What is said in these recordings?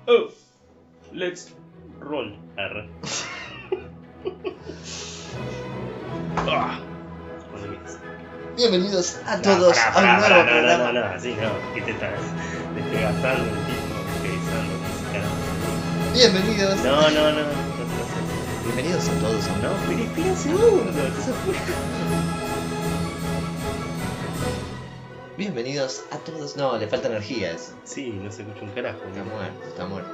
Oh, let's roll. R. Cuando quieras. Bienvenidos a todos a un nuevo programa. No, así no. ¿Qué te estás despegazando el tipo? Despegazando. Bienvenidos. No. Bienvenidos a todos a un nuevo. No, espera un segundo. Bienvenidos a todos. No, le falta energía a eso. Sí, no se escucha un carajo. Está muerto.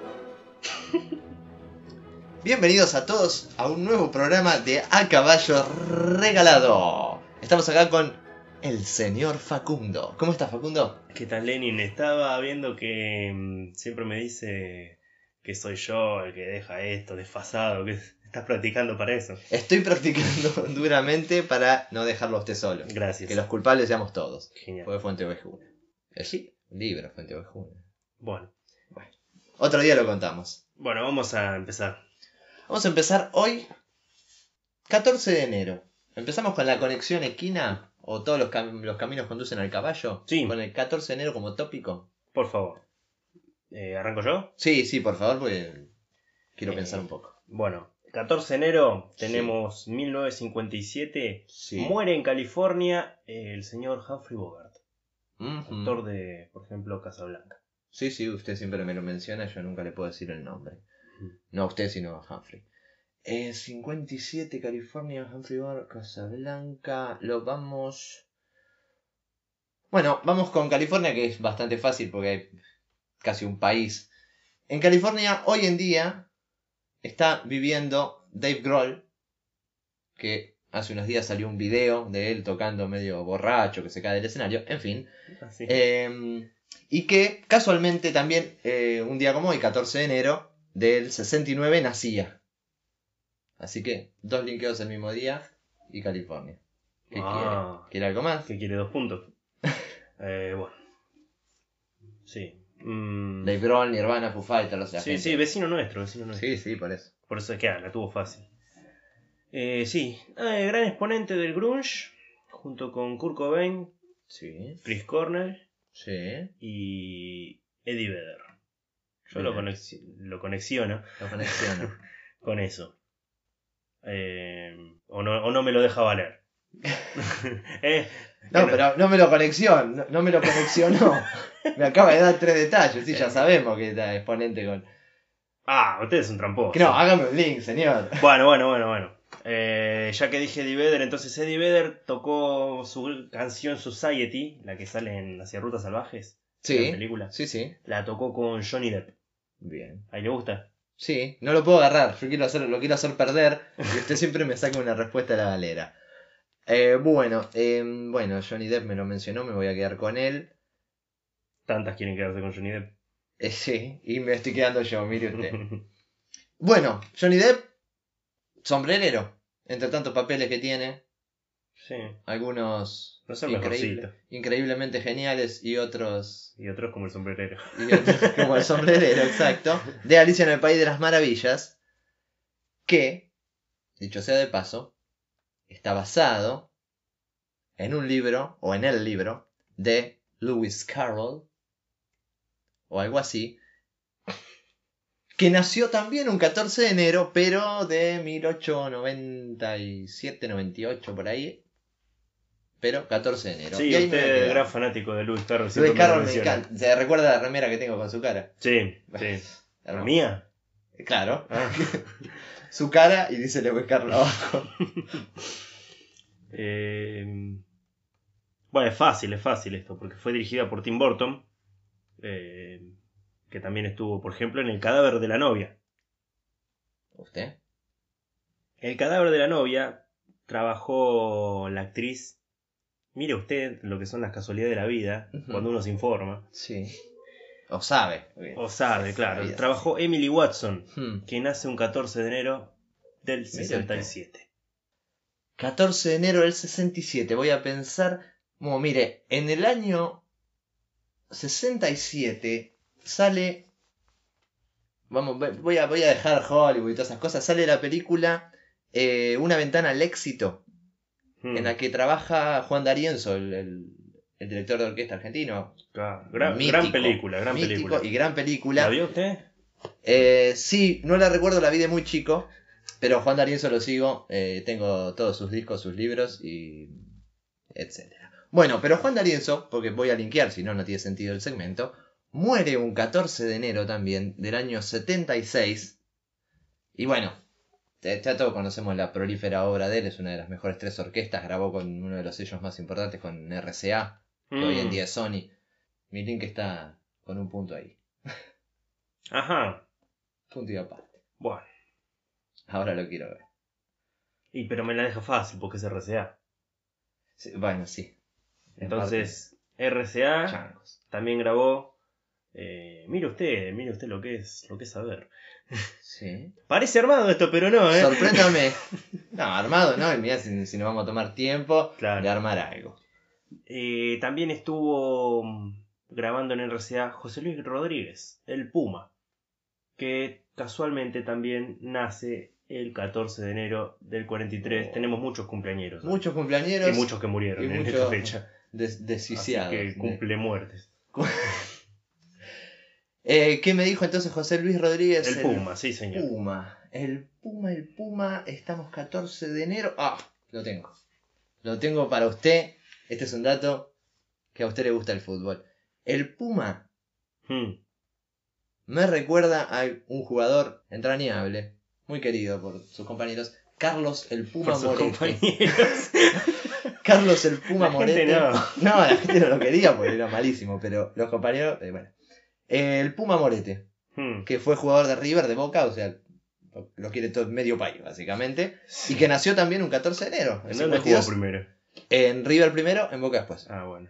Bienvenidos a todos a un nuevo programa de A Caballo Regalado. Estamos acá con el señor Facundo. ¿Cómo estás, Facundo? ¿Qué tal, Lenin? Estaba viendo que siempre me dice que soy yo el que deja esto desfasado, que estás practicando para eso. Estoy practicando duramente para no dejarlo a usted solo. Gracias. Que los culpables seamos todos. Genial. Fue Fuente Ovejuna. Sí, un libro, Fuente Ovejuna. Bueno, Otro día lo contamos. vamos a empezar. Vamos a empezar hoy, 14 de enero. Empezamos con la conexión equina, o todos los caminos conducen al caballo. Sí. Con el 14 de enero como tópico. Por favor. ¿Arranco yo? Sí, por favor, porque quiero pensar un poco. Bueno, 14 de enero tenemos 1957. Sí. Muere en California el señor Humphrey Bogart, Ujú. autor de, por ejemplo, Casablanca. Sí, usted siempre me lo menciona, yo nunca le puedo decir el nombre. Ujú. No a usted, sino a Humphrey. 57, California, Humphrey Bogart, Casablanca. Bueno, vamos con California, que es bastante fácil porque hay casi un país. En California, hoy en día, está viviendo Dave Grohl, que hace unos días salió un video de él tocando medio borracho, que se cae del escenario, en fin. Así. Y que casualmente también, un día como hoy, 14 de enero del 69, nacía. Así que, 2 linkeos el mismo día y California. ¿Qué quiere? ¿Quiere algo más? ¿Qué quiere? 2 puntos. Bueno. Sí. Dave Grohl, Nirvana, Foo Fighters, Sí, vecino nuestro. Sí, por eso. Por eso es que la tuvo fácil. Gran exponente del grunge, junto con Kurt Cobain, Sí, Chris Cornell sí. y Eddie Vedder. Yo Bien. lo conexiono Lo conexiono. con eso. O no me lo deja valer. No, pero no me lo conexionó. No me lo conexionó. Me acaba de dar 3 detalles. Sí, ya sabemos que está exponente con. Usted es un tramposo. Que no, hágame un link, señor. Bueno. Ya que dije Eddie Vedder, entonces Eddie Vedder tocó su canción Society, la que sale en Hacia Rutas Salvajes. Sí. La película. Sí. La tocó con Johnny Depp. Bien. ¿Ahí le gusta? Sí, no lo puedo agarrar. Yo lo quiero hacer perder. Y usted siempre me saca una respuesta a la galera. Bueno, Johnny Depp me lo mencionó, me voy a quedar con él. Tantas quieren quedarse con Johnny Depp. Sí, y me estoy quedando yo, mire usted. Bueno, Johnny Depp, sombrerero. Entre tantos papeles que tiene, Sí. algunos No son mejorcito. increíblemente geniales y otros Y otros como el sombrerero. como el sombrerero, exacto. De Alicia en el País de las Maravillas, que, dicho sea de paso, está basado en un libro, o en el libro, de Lewis Carroll, o algo así, que nació también un 14 de enero, pero de 1897, 98, por ahí. Pero 14 de enero. Sí, y ahí usted es gran fanático de Lewis Carroll. Lewis Carroll me encanta. ¿Se recuerda la remera que tengo con su cara? Sí. ¿La mía? Claro. Su cara y dice Lewis Carroll abajo. Bueno, es fácil esto, porque fue dirigida por Tim Burton, que también estuvo, por ejemplo, en El cadáver de la novia. ¿Usted? El cadáver de la novia trabajó la actriz. Mire usted lo que son las casualidades de la vida, cuando uno se informa. Sí. O sabe, Claro. Sabía. Trabajó Emily Watson, que nace un 14 de enero del 67. 14 de enero del 67. Voy a pensar. Bueno, mire, en el año 67 sale. Voy a dejar Hollywood y todas esas cosas. Sale la película Una ventana al éxito. En la que trabaja Juan D'Arienzo, el el director de orquesta argentino. Gran película, gran mítico película. Y gran película. ¿La vio usted? Sí, no la recuerdo, la vi de muy chico, pero Juan D'Arienzo lo sigo, tengo todos sus discos, sus libros y etcétera. Bueno, pero Juan D'Arienzo, porque voy a linkear, si no, no tiene sentido el segmento, muere un 14 de enero también del año 76. Y bueno, ya todos conocemos la prolífera obra de él, es una de las mejores 3 orquestas, grabó con uno de los sellos más importantes, con RCA, que hoy en día es Sony. Mi link está con un punto ahí. Ajá. Punto y aparte. Bueno. Ahora lo quiero ver. Pero me la deja fácil porque es RCA. Sí, bueno, sí. Entonces, RCA Changos. también grabó. Mire usted lo que es saber. Sí. Parece armado esto, pero no, ¿eh? Sorpréndame. No, armado no, y mirá si nos vamos a tomar tiempo de armar algo. También estuvo grabando en RCA José Luis Rodríguez, el Puma, que casualmente también nace el 14 de enero del 43. Tenemos muchos cumpleañeros. Muchos cumpleañeros. Y muchos que murieron en esta fecha. Desquiciados. Así que cumple muertes. ¿Qué me dijo entonces José Luis Rodríguez? El Puma, sí señor. El Puma, estamos 14 de enero. Lo tengo. Lo tengo para usted. Este es un dato que a usted le gusta el fútbol. El Puma me recuerda a un jugador entrañable, muy querido por sus compañeros, Carlos el Puma Morete. Carlos el Puma Morete. No, la gente no lo quería porque era malísimo, pero los compañeros, bueno. El Puma Morete, que fue jugador de River, de Boca, o sea, lo quiere todo medio país, básicamente. Sí. Y que nació también un 14 de enero. ¿En dónde jugó primero? En River primero, en Boca después. Bueno.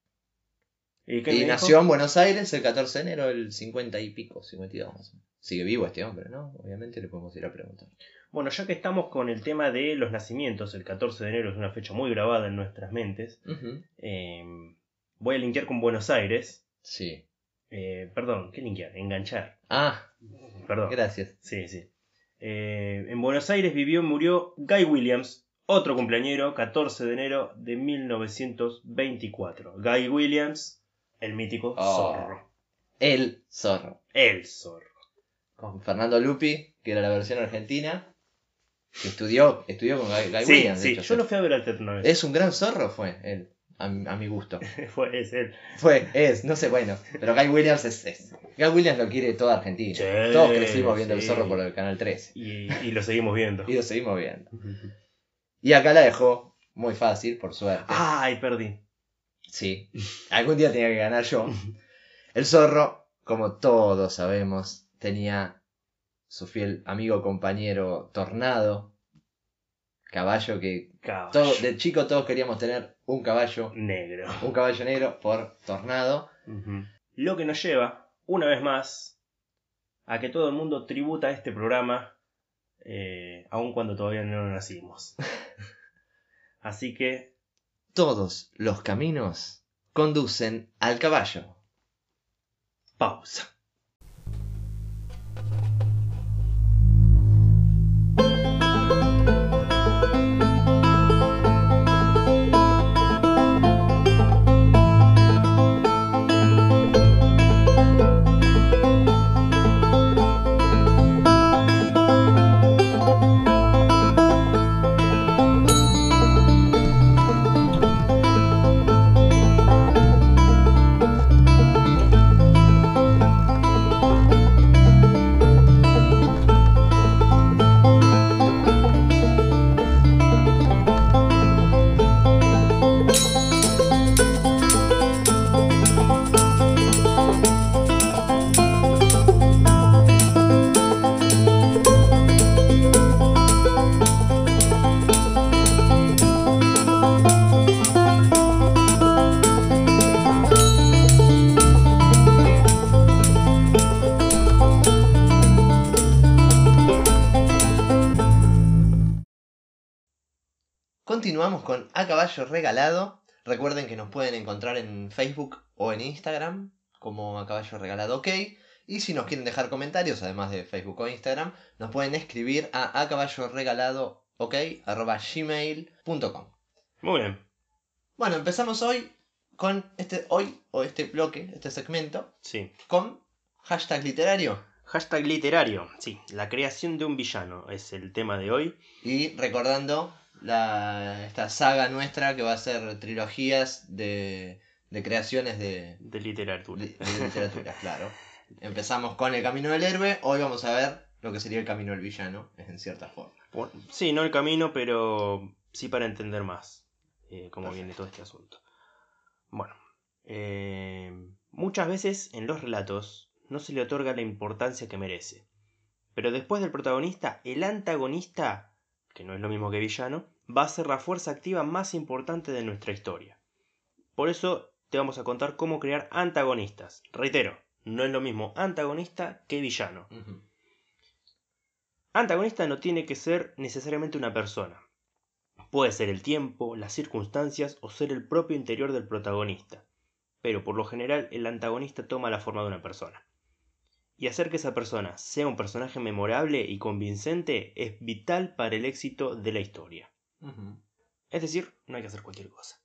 Y nació en Buenos Aires el 14 de enero del 50 y pico, 52 más o menos. Sigue vivo este hombre, ¿no? Obviamente le podemos ir a preguntar. Bueno, ya que estamos con el tema de los nacimientos, el 14 de enero es una fecha muy grabada en nuestras mentes. Voy a linkear con Buenos Aires. Sí. Perdón, ¿qué linkear? Enganchar. Perdón. Gracias. Sí. En Buenos Aires vivió y murió Guy Williams, otro cumpleañero, 14 de enero de 1924. Guy Williams, el mítico Zorro. El Zorro. Con Fernando Lupi, que era la versión argentina, que estudió con Guy Williams. Sí, yo lo fui a ver al teatro una vez. Es un gran zorro, fue él. A mi gusto. Es él. No sé, bueno. Pero Guy Williams es. Guy Williams lo quiere toda Argentina. Sí, todos crecimos viendo el zorro por el canal 13. Y lo seguimos viendo. Y acá la dejó muy fácil, por suerte. Perdí. Sí. Algún día tenía que ganar yo. El zorro, como todos sabemos, tenía su fiel amigo compañero Tornado. Caballo que de chico todos queríamos tener un caballo negro. Un caballo negro por Tornado. Lo que nos lleva, una vez más, a que todo el mundo tributa a este programa, aun cuando todavía no nacimos. Así que... todos los caminos conducen al caballo. Pausa. Continuamos con A Caballo Regalado. Recuerden que nos pueden encontrar en Facebook o en Instagram como A Caballo Regalado OK. Y si nos quieren dejar comentarios, además de Facebook o Instagram, nos pueden escribir a acaballorregaladook@gmail.com. Muy bien. Bueno, empezamos hoy con este bloque, este segmento, Sí. con hashtag literario. Hashtag literario. Sí, la creación de un villano es el tema de hoy. Y recordando esta saga nuestra que va a ser trilogías de creaciones de literatura. de literatura, claro. Empezamos con El Camino del Héroe, hoy vamos a ver lo que sería el camino del villano, en cierta forma. Sí, no el camino, pero sí para entender más cómo viene todo este asunto. Bueno, muchas veces en los relatos no se le otorga la importancia que merece. Pero después del protagonista, el antagonista, que no es lo mismo que villano, va a ser la fuerza activa más importante de nuestra historia. Por eso te vamos a contar cómo crear antagonistas. Reitero, no es lo mismo antagonista que villano. Uh-huh. Antagonista no tiene que ser necesariamente una persona. Puede ser el tiempo, las circunstancias o ser el propio interior del protagonista. Pero por lo general el antagonista toma la forma de una persona. Y hacer que esa persona sea un personaje memorable y convincente es vital para el éxito de la historia. Uh-huh. Es decir, no hay que hacer cualquier cosa.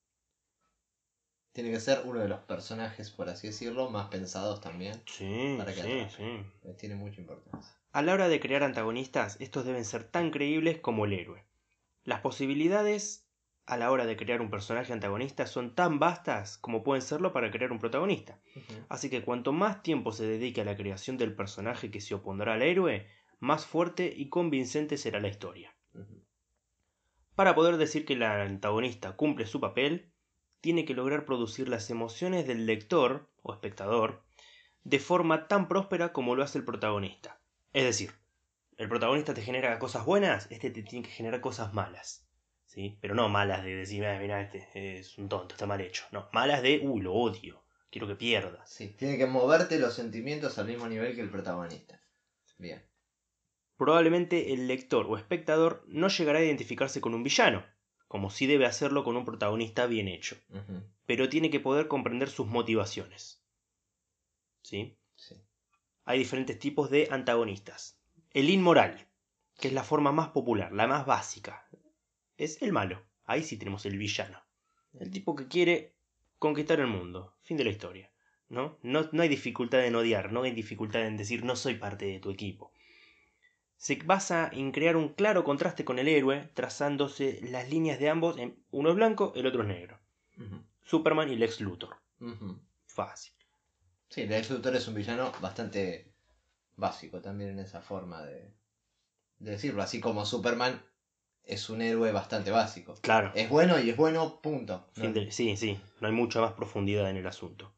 Tiene que ser uno de los personajes, por así decirlo, más pensados también. Sí, para que sí. Tiene mucha importancia. A la hora de crear antagonistas, estos deben ser tan creíbles como el héroe. Las posibilidades a la hora de crear un personaje antagonista son tan vastas como pueden serlo para crear un protagonista. Uh-huh. Así que cuanto más tiempo se dedique a la creación del personaje que se opondrá al héroe, más fuerte y convincente será la historia. Uh-huh. Para poder decir que el antagonista cumple su papel, tiene que lograr producir las emociones del lector o espectador de forma tan próspera como lo hace el protagonista. Es decir, el protagonista te genera cosas buenas, este te tiene que generar cosas malas. ¿Sí? Pero no malas de decir, mira, este es un tonto, está mal hecho. No, malas de, lo odio, quiero que pierda. Sí, tiene que moverte los sentimientos al mismo nivel que el protagonista. Bien. Probablemente el lector o espectador no llegará a identificarse con un villano, como sí debe hacerlo con un protagonista bien hecho. Uh-huh. Pero tiene que poder comprender sus motivaciones. ¿Sí? Sí. Hay diferentes tipos de antagonistas. El inmoral, que es la forma más popular, la más básica, es el malo. Ahí sí tenemos el villano. El tipo que quiere conquistar el mundo. Fin de la historia. ¿No? No hay dificultad en odiar, no hay dificultad en decir no soy parte de tu equipo. Se basa en crear un claro contraste con el héroe, trazándose las líneas de ambos, uno es blanco, el otro es negro. Uh-huh. Superman y Lex Luthor. Uh-huh. Fácil. Sí, Lex Luthor es un villano bastante básico también en esa forma de decirlo. Así como Superman es un héroe bastante básico. Claro. Es bueno y es bueno, punto. Sí, no hay mucha más profundidad en el asunto.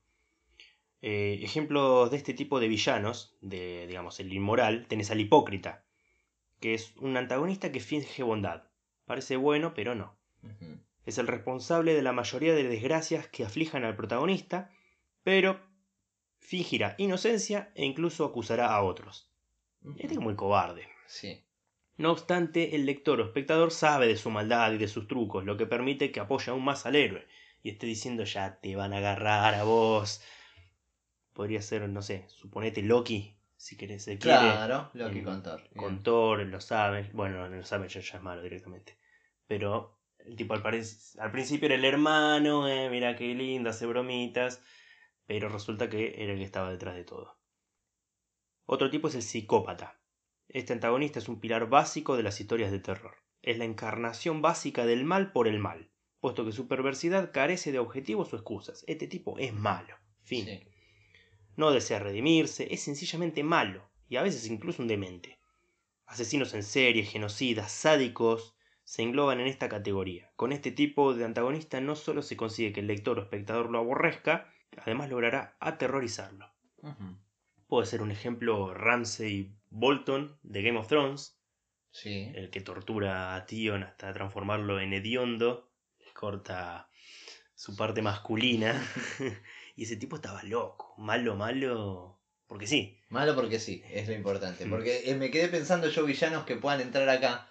Ejemplos de este tipo de villanos, de digamos el inmoral, tenés al hipócrita, que es un antagonista que finge bondad. Parece bueno, pero no. Uh-huh. Es el responsable de la mayoría de desgracias que aflijan al protagonista, pero fingirá inocencia e incluso acusará a otros. Uh-huh. Este es muy cobarde. Sí. No obstante, el lector o espectador sabe de su maldad y de sus trucos, lo que permite que apoye aún más al héroe y esté diciendo ya te van a agarrar a vos. Podría ser, no sé, suponete Loki, si querés, se quiere. Claro, Loki con Thor. Con Thor, en los Avengers. Bueno, en los Avengers ya es malo directamente. Pero el tipo al principio era el hermano, mira qué lindo, hace bromitas. Pero resulta que era el que estaba detrás de todo. Otro tipo es el psicópata. Este antagonista es un pilar básico de las historias de terror. Es la encarnación básica del mal por el mal, puesto que su perversidad carece de objetivos o excusas. Este tipo es malo. Fin. Sí. No desea redimirse, es sencillamente malo, y a veces incluso un demente. Asesinos en serie, genocidas, sádicos, se engloban en esta categoría. Con este tipo de antagonista no solo se consigue que el lector o espectador lo aborrezca, además logrará aterrorizarlo. Uh-huh. Puede ser un ejemplo Ramsay Bolton de Game of Thrones, Sí. el que tortura a Tion hasta transformarlo en hediondo, le corta su parte masculina, y ese tipo estaba loco, malo, porque sí. Malo porque sí, es lo importante. Porque me quedé pensando yo villanos que puedan entrar acá,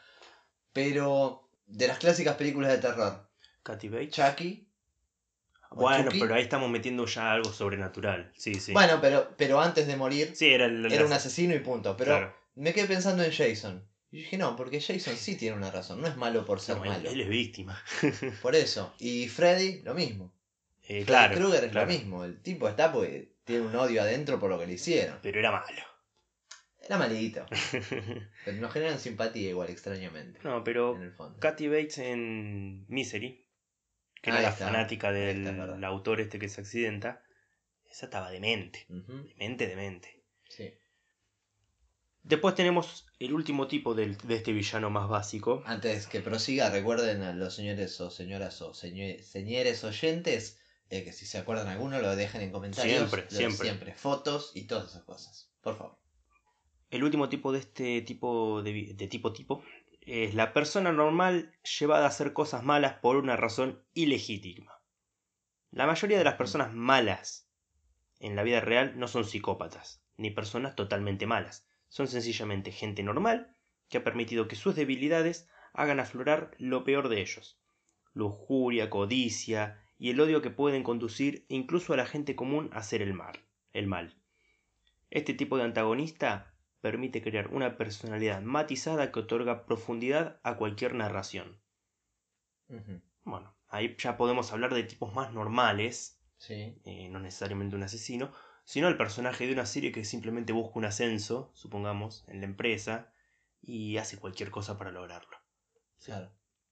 pero de las clásicas películas de terror. Kathy Bates. Chucky. Bueno, Chucky. pero ahí estamos metiendo ya algo sobrenatural. Sí. Bueno, pero antes de morir Sí, era un asesino y punto. Pero claro. me quedé pensando en Jason. Y dije, no, porque Jason sí tiene una razón. No es malo por ser malo. Él es víctima. Por eso. Y Freddy, lo mismo. Claro. Krueger es claro. lo mismo. El tipo está porque tiene un odio adentro por lo que le hicieron. Pero era malo. Era malito. Pero nos generan simpatía igual, extrañamente. No, pero En el fondo. Kathy Bates en Misery, que era Ahí la está. fanática Ahí está, es del verdad. autor este que se accidenta, esa estaba demente. Ujú. Demente. Sí. Después tenemos el último tipo de este villano más básico. Antes que prosiga, recuerden a los señores o señoras o señores oyentes que si se acuerdan alguno lo dejen en comentarios. Siempre. Fotos y todas esas cosas. Por favor. El último tipo de este tipo de tipo es la persona normal llevada a hacer cosas malas por una razón ilegítima. La mayoría de las personas malas en la vida real no son psicópatas, ni personas totalmente malas. Son sencillamente gente normal que ha permitido que sus debilidades hagan aflorar lo peor de ellos. Lujuria, codicia y el odio que pueden conducir incluso a la gente común a hacer el mal. Este tipo de antagonista permite crear una personalidad matizada que otorga profundidad a cualquier narración. Ujú. Bueno, ahí ya podemos hablar de tipos más normales, Sí. no necesariamente un asesino, sino el personaje de una serie que simplemente busca un ascenso, supongamos, en la empresa, y hace cualquier cosa para lograrlo. Claro.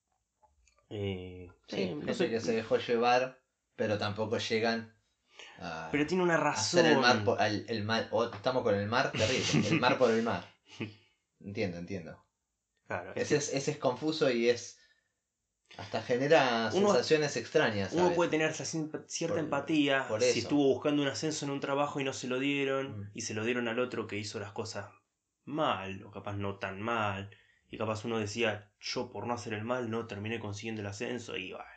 Sí, Gente no sé, que se dejó llevar, pero tampoco llegan pero tiene una a hacer el mar razón. el mal. Estamos con el mar, terrible. El mar por el mar. Entiendo. Claro, Ese es confuso y es. Hasta genera uno, sensaciones extrañas. uno puede tener cierta empatía por si eso. estuvo buscando un ascenso en un trabajo y no se lo dieron, Mm. y se lo dieron al otro que hizo las cosas mal, o capaz no tan mal, y capaz uno decía, yo por no hacer el mal no terminé consiguiendo el ascenso, y bueno,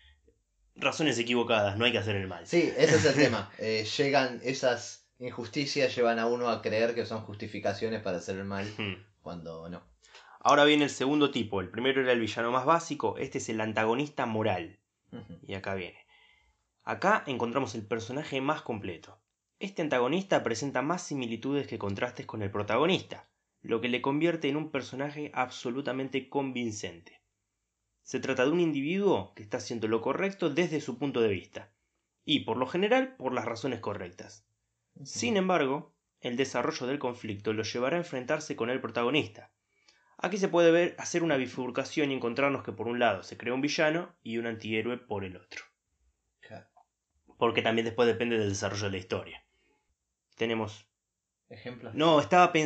razones equivocadas, no hay que hacer el mal. Sí, ese es el tema. Llegan esas injusticias, llevan a uno a creer que son justificaciones para hacer el mal, cuando no. Ahora viene el segundo tipo. El primero era el villano más básico, este es el antagonista moral. Ujú. Y acá viene. Acá encontramos el personaje más completo. Este antagonista presenta más similitudes que contrastes con el protagonista, lo que le convierte en un personaje absolutamente convincente. Se trata de un individuo que está haciendo lo correcto desde su punto de vista, y por lo general por las razones correctas. Sin embargo, el desarrollo del conflicto lo llevará a enfrentarse con el protagonista. Aquí se puede ver hacer una bifurcación y encontrarnos que por un lado se crea un villano y un antihéroe por el otro. Claro. Porque también después depende del desarrollo de la historia. Tenemos... ¿Ejemplos? No,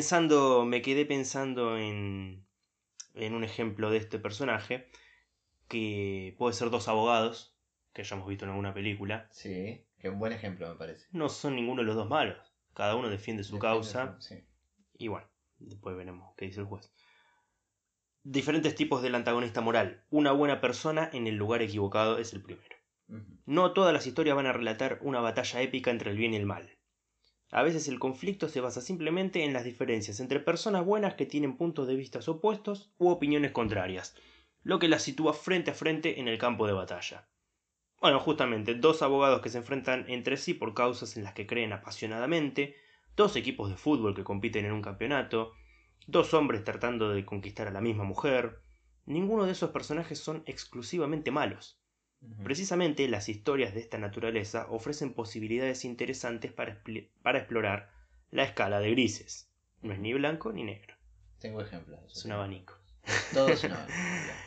me quedé pensando en un ejemplo de este personaje, que puede ser dos abogados, que hayamos visto en alguna película. Sí, que un buen ejemplo me parece. No son ninguno de los dos malos. Cada uno defiende su causa. Sí. Y bueno, después veremos qué dice el juez. Diferentes tipos del antagonista moral. Una buena persona en el lugar equivocado es el primero. No todas las historias van a relatar una batalla épica entre el bien y el mal. A veces el conflicto se basa simplemente en las diferencias entre personas buenas que tienen puntos de vista opuestos u opiniones contrarias, lo que las sitúa frente a frente en el campo de batalla. Bueno, justamente, dos abogados que se enfrentan entre sí por causas en las que creen apasionadamente, dos equipos de fútbol que compiten en un campeonato, dos hombres tratando de conquistar a la misma mujer. Ninguno de esos personajes son exclusivamente malos. Precisamente las historias de esta naturaleza ofrecen posibilidades interesantes para explorar la escala de grises. No es ni blanco ni negro. Tengo ejemplos. Es un abanico. Todo es un abanico.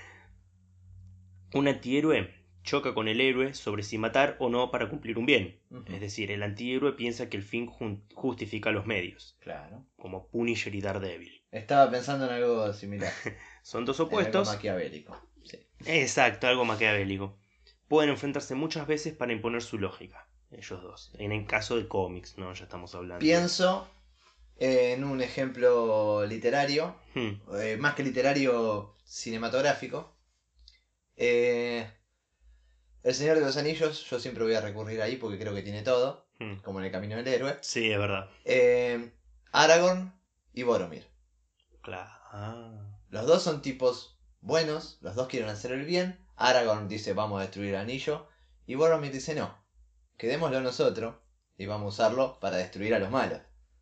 Un antihéroe choca con el héroe sobre si matar o no para cumplir un bien. Es decir, el antihéroe piensa que el fin justifica los medios. Claro. Como Punisher y Daredevil. Estaba pensando en algo similar. Son dos opuestos. Algo maquiavélico. Sí. Exacto, algo maquiavélico. Pueden enfrentarse muchas veces para imponer su lógica, ellos dos. En el caso de cómics, ¿no? Ya estamos hablando. Pienso en un ejemplo literario, más que literario, cinematográfico. El Señor de los Anillos, yo siempre voy a recurrir ahí porque creo que tiene todo, como en El Camino del Héroe. Sí, es verdad. Aragorn y Boromir. Claro. Los dos son tipos buenos, los dos quieren hacer el bien. Aragorn dice vamos a destruir el anillo y Boromir dice no, quedémoslo nosotros y vamos a usarlo para destruir a los malos.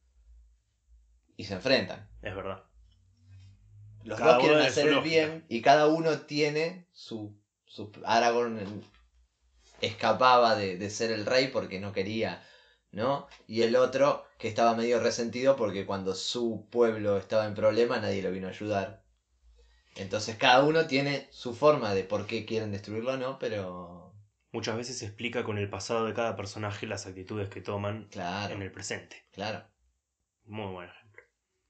Y se enfrentan. Es verdad. Los Cada dos quieren uno hacer su el lógica. bien y cada uno tiene su Aragorn escapaba de ser el rey porque no quería, ¿no? Y el otro que estaba medio resentido porque cuando su pueblo estaba en problema nadie lo vino a ayudar. Entonces cada uno tiene su forma de por qué quieren destruirlo o no, pero Muchas veces se explica con el pasado de cada personaje las actitudes que toman claro, en el presente. claro. Muy buen ejemplo.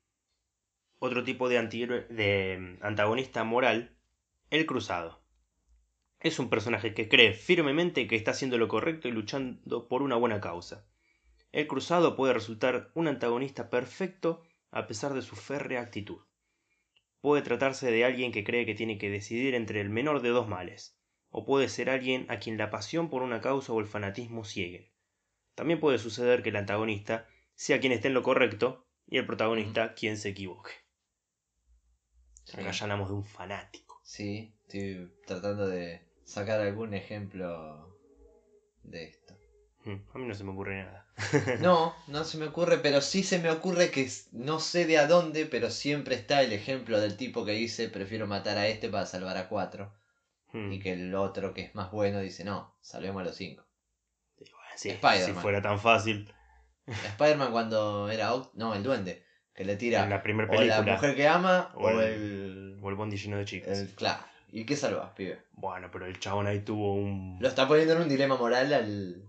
Otro tipo de, de antagonista moral, el cruzado. Es un personaje que cree firmemente que está haciendo lo correcto y luchando por una buena causa. El cruzado puede resultar un antagonista perfecto a pesar de su férrea actitud. Puede tratarse de alguien que cree que tiene que decidir entre el menor de dos males, o puede ser alguien a quien la pasión por una causa o el fanatismo cieguen. También puede suceder que el antagonista sea quien esté en lo correcto y el protagonista quien se equivoque. Sí. Acá ya hablamos de un fanático. Sí, estoy tratando de sacar algún ejemplo de esto. A mí no se me ocurre nada. No, no se me ocurre, pero sí se me ocurre que no sé de a dónde, pero siempre está el ejemplo del tipo que dice prefiero matar a este para salvar a 4. Y que el otro que es más bueno dice no, salvemos a los 5. Sí, si Spider-Man. fuera tan fácil. Spider-Man cuando era no, el duende, que le tira En la primera o la película. mujer que ama O el bondi lleno de chicas. Claro. ¿Y qué salvas, pibe? Bueno, pero el chabón ahí tuvo un... Lo está poniendo en un dilema moral al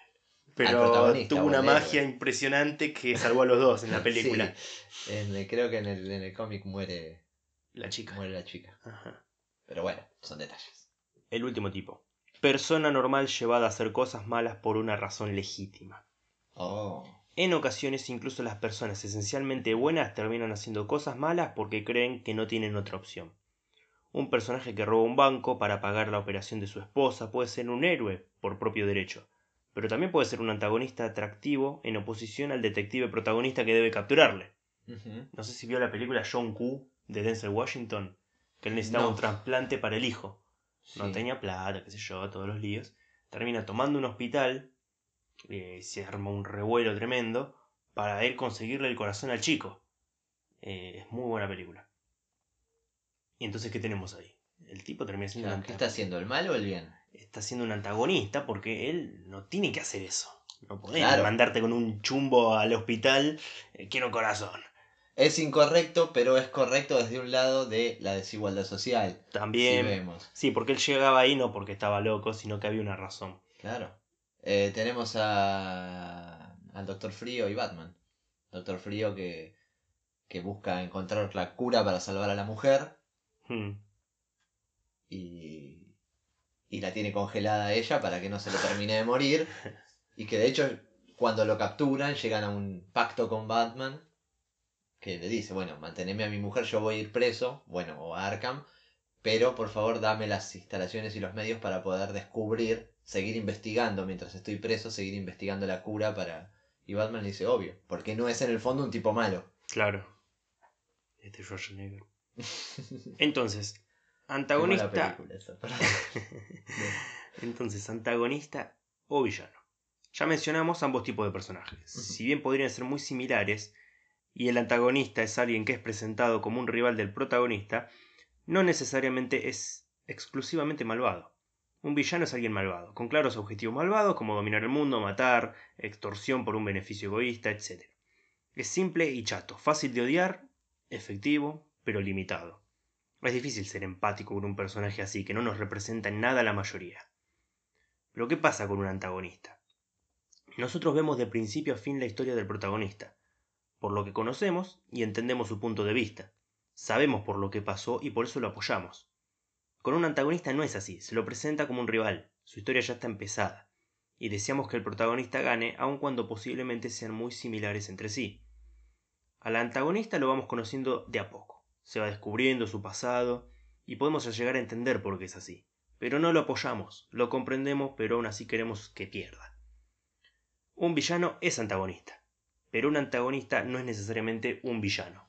Pero protagonista tuvo o una al magia héroe. impresionante que salvó a los dos en la película. Sí, creo que en el cómic muere La chica. la chica. Ajá. Pero bueno, son detalles. El último tipo. Persona normal llevada a hacer cosas malas por una razón legítima. Oh. En ocasiones incluso las personas esencialmente buenas terminan haciendo cosas malas porque creen que no tienen otra opción. Un personaje que roba un banco para pagar la operación de su esposa puede ser un héroe por propio derecho, pero también puede ser un antagonista atractivo en oposición al detective protagonista que debe capturarle. No sé si vio la película John Q de Denzel Washington, que él necesitaba un No. trasplante para el hijo. No Sí. tenía plata, qué sé yo, todos los líos. Termina tomando un hospital, se arma un revuelo tremendo para él conseguirle el corazón al chico. Es muy buena película. Y entonces, ¿qué tenemos ahí? El tipo termina siendo un Claro, ¿qué está antagonista. haciendo? ¿El mal o el bien? Está siendo un antagonista porque él no tiene que hacer eso. No podés Claro. mandarte con un chumbo al hospital, quiero corazón. Es incorrecto, pero es correcto desde un lado de la desigualdad social. Si También, vemos. sí, porque él llegaba ahí no porque estaba loco, sino que había una razón. Claro. Tenemos al Doctor Frío y Batman. Doctor Frío que busca encontrar la cura para salvar a la mujer Hmm. y, y la tiene congelada a ella para que no se le termine de morir. Y que de hecho cuando lo capturan llegan a un pacto con Batman que le dice, bueno, manteneme a mi mujer, yo voy a ir preso, bueno, o a Arkham, pero por favor dame las instalaciones y los medios para poder descubrir, seguir investigando mientras estoy preso, seguir investigando la cura para... Y Batman le dice, obvio, porque no es en el fondo un tipo malo. Claro. Este Schwarzenegger. Entonces, Qué mala antagonista. película esa. Entonces, antagonista o villano. Ya mencionamos ambos tipos de personajes. Si bien podrían ser muy similares, y el antagonista es alguien que es presentado como un rival del protagonista, no necesariamente es exclusivamente malvado. Un villano es alguien malvado, con claros objetivos malvados como dominar el mundo, matar, extorsión por un beneficio egoísta, etc. Es simple y chato, fácil de odiar, efectivo, pero limitado. Es difícil ser empático con un personaje así, que no nos representa en nada a la mayoría. Pero ¿qué pasa con un antagonista? Nosotros vemos de principio a fin la historia del protagonista, por lo que conocemos y entendemos su punto de vista. Sabemos por lo que pasó y por eso lo apoyamos. Con un antagonista no es así, se lo presenta como un rival, su historia ya está empezada, y deseamos que el protagonista gane aun cuando posiblemente sean muy similares entre sí. Al antagonista lo vamos conociendo de a poco, se va descubriendo su pasado y podemos llegar a entender por qué es así. Pero no lo apoyamos, lo comprendemos, pero aún así queremos que pierda. Un villano es antagonista, pero un antagonista no es necesariamente un villano.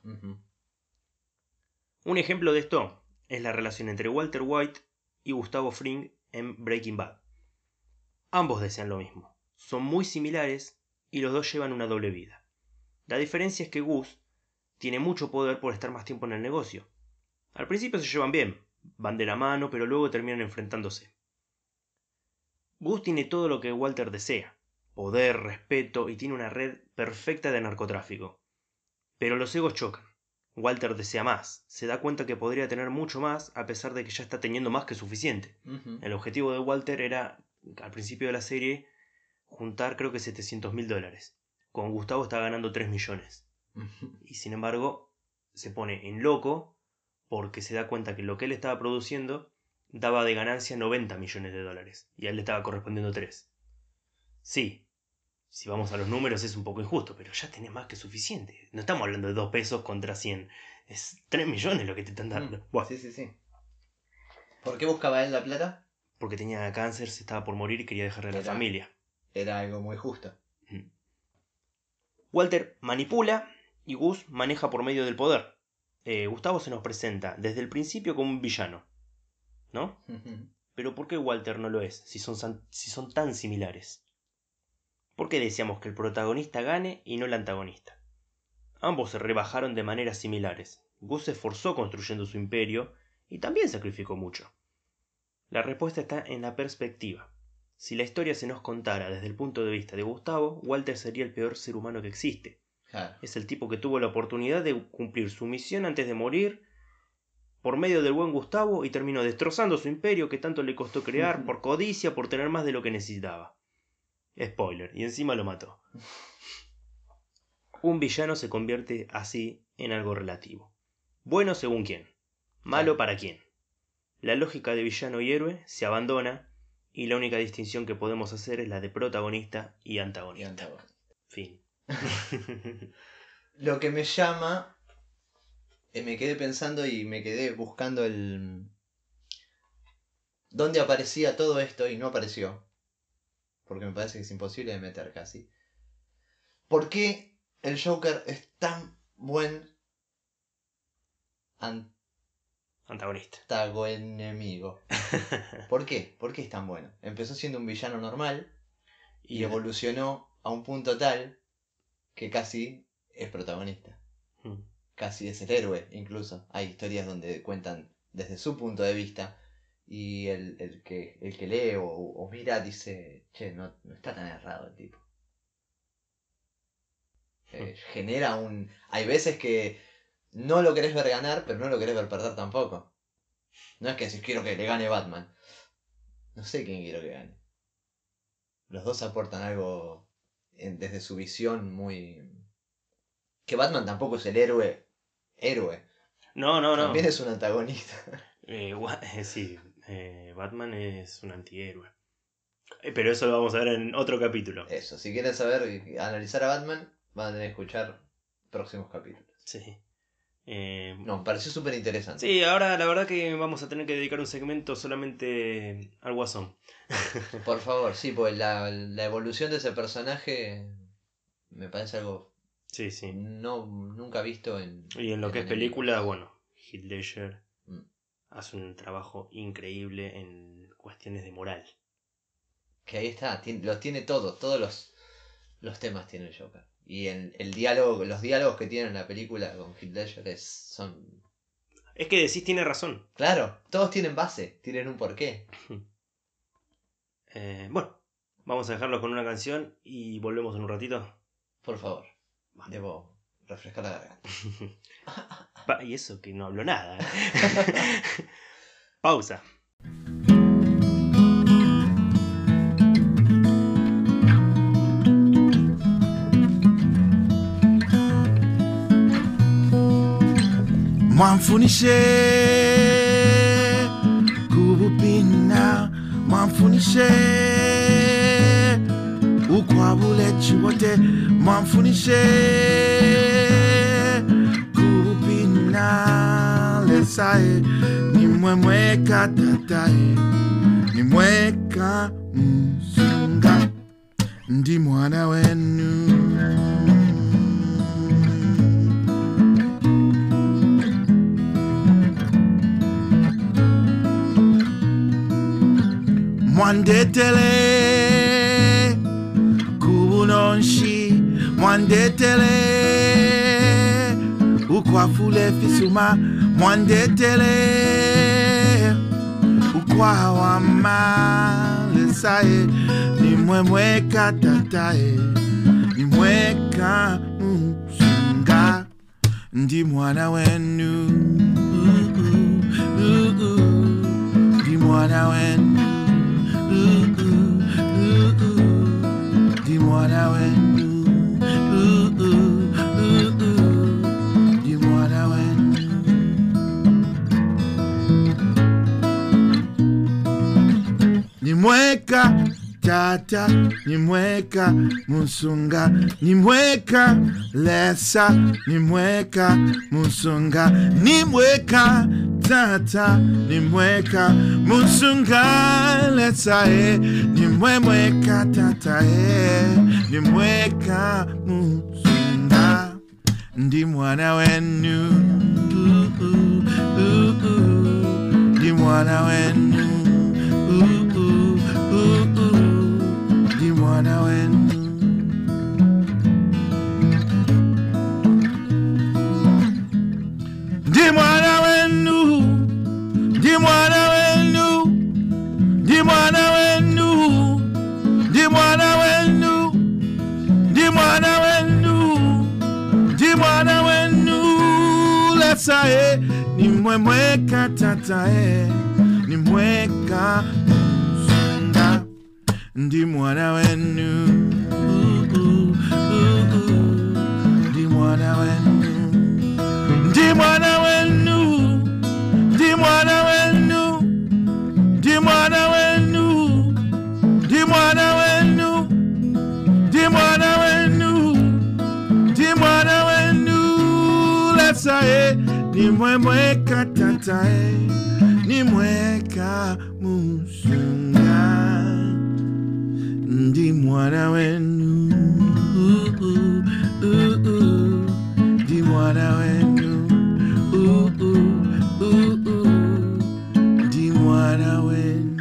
Un ejemplo de esto es la relación entre Walter White y Gustavo Fring en Breaking Bad. Ambos desean lo mismo, son muy similares y los dos llevan una doble vida. La diferencia es que Gus tiene mucho poder por estar más tiempo en el negocio. Al principio se llevan bien, van de la mano, pero luego terminan enfrentándose. Gus tiene todo lo que Walter desea: poder, respeto, y tiene una red perfecta de narcotráfico. Pero los egos chocan. Walter desea más, se da cuenta que podría tener mucho más a pesar de que ya está teniendo más que suficiente. El objetivo de Walter era, al principio de la serie, juntar creo que $700.000. Con Gustavo está ganando 3 millones. Y sin embargo, se pone en loco porque se da cuenta que lo que él estaba produciendo daba de ganancia $90 millones y a él le estaba correspondiendo 3. Sí, si vamos a los números es un poco injusto, pero ya tenés más que suficiente. No estamos hablando de 2 pesos contra 100. Es 3 millones lo que te están dando. Buah. Sí. ¿Por qué buscaba él la plata? Porque tenía cáncer, se estaba por morir y quería dejarle a la familia. Era algo muy justo. Walter manipula y Gus maneja por medio del poder. Gustavo se nos presenta desde el principio como un villano, ¿no? Pero ¿por qué Walter no lo es si son tan similares? ¿Por qué decíamos que el protagonista gane y no el antagonista? Ambos se rebajaron de maneras similares. Gus se esforzó construyendo su imperio y también sacrificó mucho. La respuesta está en la perspectiva. Si la historia se nos contara desde el punto de vista de Gustavo, Walter sería el peor ser humano que existe. Claro. Es el tipo que tuvo la oportunidad de cumplir su misión antes de morir por medio del buen Gustavo y terminó destrozando su imperio que tanto le costó crear por codicia, por tener más de lo que necesitaba. Spoiler, y encima lo mató. Un villano se convierte así en algo relativo. Bueno según quién, malo para quién. La lógica de villano y héroe se abandona y la única distinción que podemos hacer es la de protagonista y antagonista. Fin. Lo que me llama, me quedé pensando y me quedé buscando dónde aparecía todo esto y no apareció, porque me parece que es imposible de meter casi. ¿Por qué el Joker es tan buen antagonista, enemigo? ¿Por qué? ¿Por qué es tan bueno? Empezó siendo un villano normal y evolucionó a un punto tal que casi es protagonista. Casi es el héroe, incluso. Hay historias donde cuentan desde su punto de vista y el que lee o mira dice, che, no está tan errado el tipo. Genera un... Hay veces que no lo querés ver ganar, pero no lo querés ver perder tampoco. No es que si quiero que le gane Batman. No sé quién quiero que gane. Los dos aportan algo desde su visión muy... Que Batman tampoco es el héroe. No. También es un antagonista. Sí, Batman es un antihéroe. Pero eso lo vamos a ver en otro capítulo. Eso, si quieren saber, analizar a Batman, van a tener que escuchar próximos capítulos. Sí. No, me pareció súper interesante. Sí, ahora la verdad que vamos a tener que dedicar un segmento solamente al Guasón. Por favor, sí, pues la evolución de ese personaje me parece algo nunca visto en... Y en lo que es película, bueno, Heath Ledger hace un trabajo increíble en cuestiones de moral. Que ahí está, los tiene todos los temas tiene el Joker. Y el diálogo, los diálogos que tiene en la película con Heath Ledger son... Es que decís, tiene razón. Claro, todos tienen base, tienen un porqué. Bueno, vamos a dejarlo con una canción y volvemos en un ratito. Por favor, debo refrescar la garganta. Y eso que no hablo nada. Pausa. Mwamfunishe kubupina, mwamfunishe ukwabule chibote, mwamfunishe kubupina lesae, nimwemweka tatae, nimweka msunga, ndi mwana wenu. Mwandetele kubunonshi, mwandetele ukwafule fisuma, mwandetele ukwawama sae ni mwemwe katatae ni mweka musunga ndi mwana wenu ndi mwana wenu ndi mwana wenu ndi mwana wenu ni mweka tata ni mweka musunga ni mweka lesa ni mweka musunga ni mweka tata ni mweka musunga lesa ni mweka tata ni mweka musunga ndi mwana wenu ndi mwana wenu ndi mwana wenu ndi mwana wenu ndi mwana wenu ndi mwana wenu ndi mwana wenu ndi mwana wenu ndi mwana wenu lesae ni mwemweka tatae ni mweka musunga ndi mwana wenu ndi mwana wenu ndi mwana wenu ndi mwana wenu ndi mwana wenu ndi mwana wenu ndi mwana wenu ndi mwana wenu lesae ni mwemweka tatae ni mweka musunga ndi mwana wenu ndi mwana wenu ndi mwana wenu.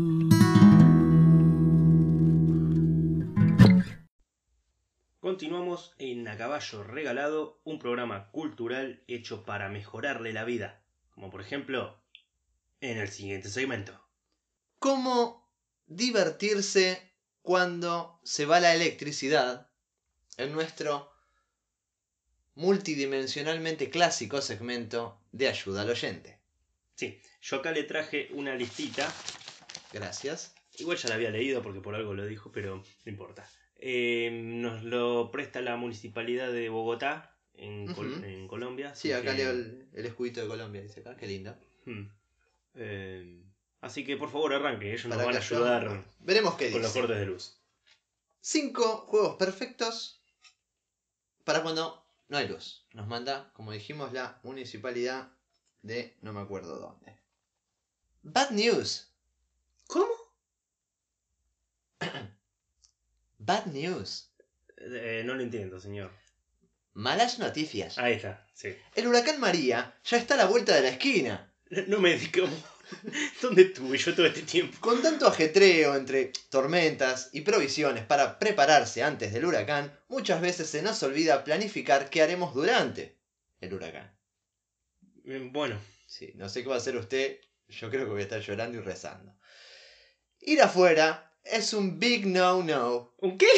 Continuamos en A Caballo Regalado, un programa cultural hecho para mejorarle la vida, como por ejemplo en el siguiente segmento. ¿Cómo divertirse cuando se va la electricidad? En nuestro multidimensionalmente clásico segmento de ayuda al oyente. Sí, yo acá le traje una listita. Gracias. Igual ya la había leído porque por algo lo dijo, pero no importa. Nos lo presta la Municipalidad de Bogotá, en Colombia. Sí, acá leo el escudito de Colombia, dice acá, qué lindo. Así que por favor arranque, ellos nos Para van a que ayudar veremos qué con los dice. cortes de luz. 5 juegos perfectos para cuando no hay luz. Nos manda, como dijimos, la Municipalidad de no me acuerdo dónde. Bad News. ¿Cómo? Bad News. No lo entiendo, señor. Malas noticias. Ahí está, sí. El huracán María ya está a la vuelta de la esquina. No me digas dónde estuve yo todo este tiempo. Con tanto ajetreo entre tormentas y provisiones para prepararse antes del huracán, muchas veces se nos olvida planificar qué haremos durante el huracán. Bueno. Sí, no sé qué va a hacer usted, yo creo que voy a estar llorando y rezando. Ir afuera es un big no-no. ¿Un qué?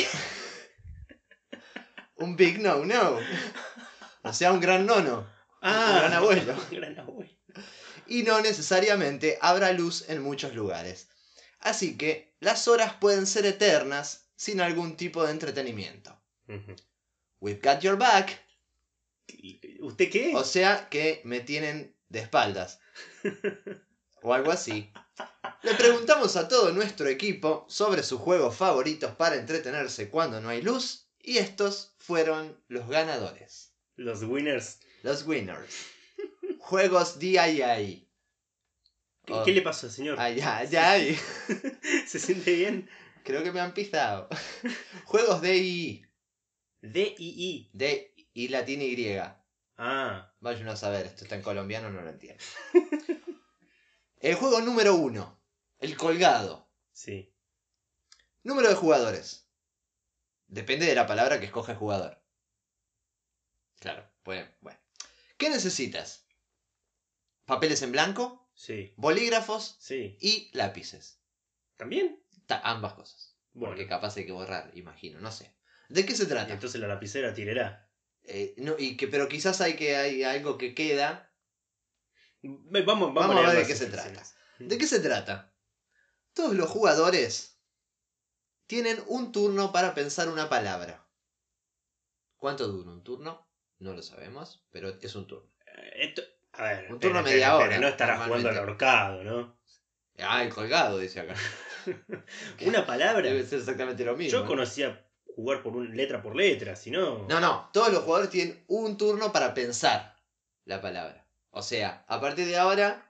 Un big no-no. O sea, un gran nono. Un gran abuelo. Un gran abuelo. Y no necesariamente habrá luz en muchos lugares. Así que las horas pueden ser eternas sin algún tipo de entretenimiento. We've got your back. ¿Usted qué? O sea que me tienen de espaldas. O algo así. Le preguntamos a todo nuestro equipo sobre sus juegos favoritos para entretenerse cuando no hay luz. Y estos fueron los ganadores. Los winners. Los winners. Juegos DIY. ¿Qué le pasó, señor? Ay, ay. ¿Se siente bien? Creo que me han pisado. Juegos DIY. D-I-I. D y latín Y. Ah. Vayan a saber, esto está en colombiano, no lo entiendo. El juego número 1. El colgado. Sí. Número de jugadores. Depende de la palabra que escoge el jugador. Claro, pues, bueno. ¿Qué necesitas? Papeles en blanco, Sí. bolígrafos Sí. y lápices. ¿También? Ambas cosas. Bueno, Porque capaz hay que borrar, imagino, no sé. ¿De qué se y trata? entonces la lapicera tírela. No, pero quizás hay algo que queda. Vamos Vamos a leer ver de las qué se instrucciones. ¿De qué se trata? Todos los jugadores tienen un turno para pensar una palabra. ¿Cuánto dura un turno? No lo sabemos, pero es un turno. A ver, Un turno media hora, no estará jugando normalmente. al ahorcado, ¿no? El colgado, dice acá. Una palabra. Debe ser exactamente lo mismo. Yo ¿no? conocía jugar letra por letra, si no. No. Todos los jugadores tienen un turno para pensar la palabra. O sea, a partir de ahora,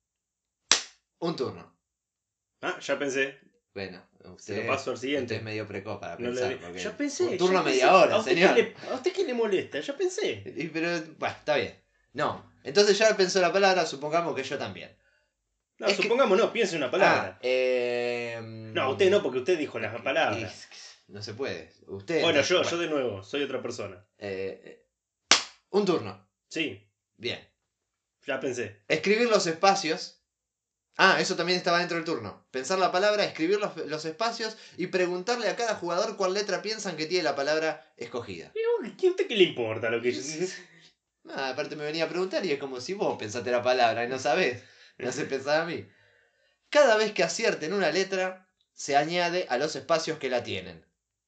un turno. Ah, ya pensé. Bueno, Se usted, lo paso al siguiente. usted es medio precoz para No pensar. le- porque Ya pensé. un turno ya pensé. media hora, ¿A usted señor. ¿A usted qué le molesta? Ya pensé. Pero, bueno, está bien. No. Entonces ya pensó la palabra, supongamos que yo también. No, Es que- supongamos no, piense una palabra. No, usted no, porque usted dijo la palabra. No se puede. Usted. Bueno, yo de nuevo, soy otra persona. Un turno. Sí, Bien. ya pensé. Escribir los espacios. Eso también estaba dentro del turno. Pensar la palabra, escribir los espacios y preguntarle a cada jugador cuál letra piensan que tiene la palabra escogida. ¿A usted qué le importa lo que yo... Aparte me venía a preguntar y es como si vos pensaste la palabra y no sabés. Me hace pensar a mí. Cada vez que acierten una letra, se añade a los espacios que la tienen.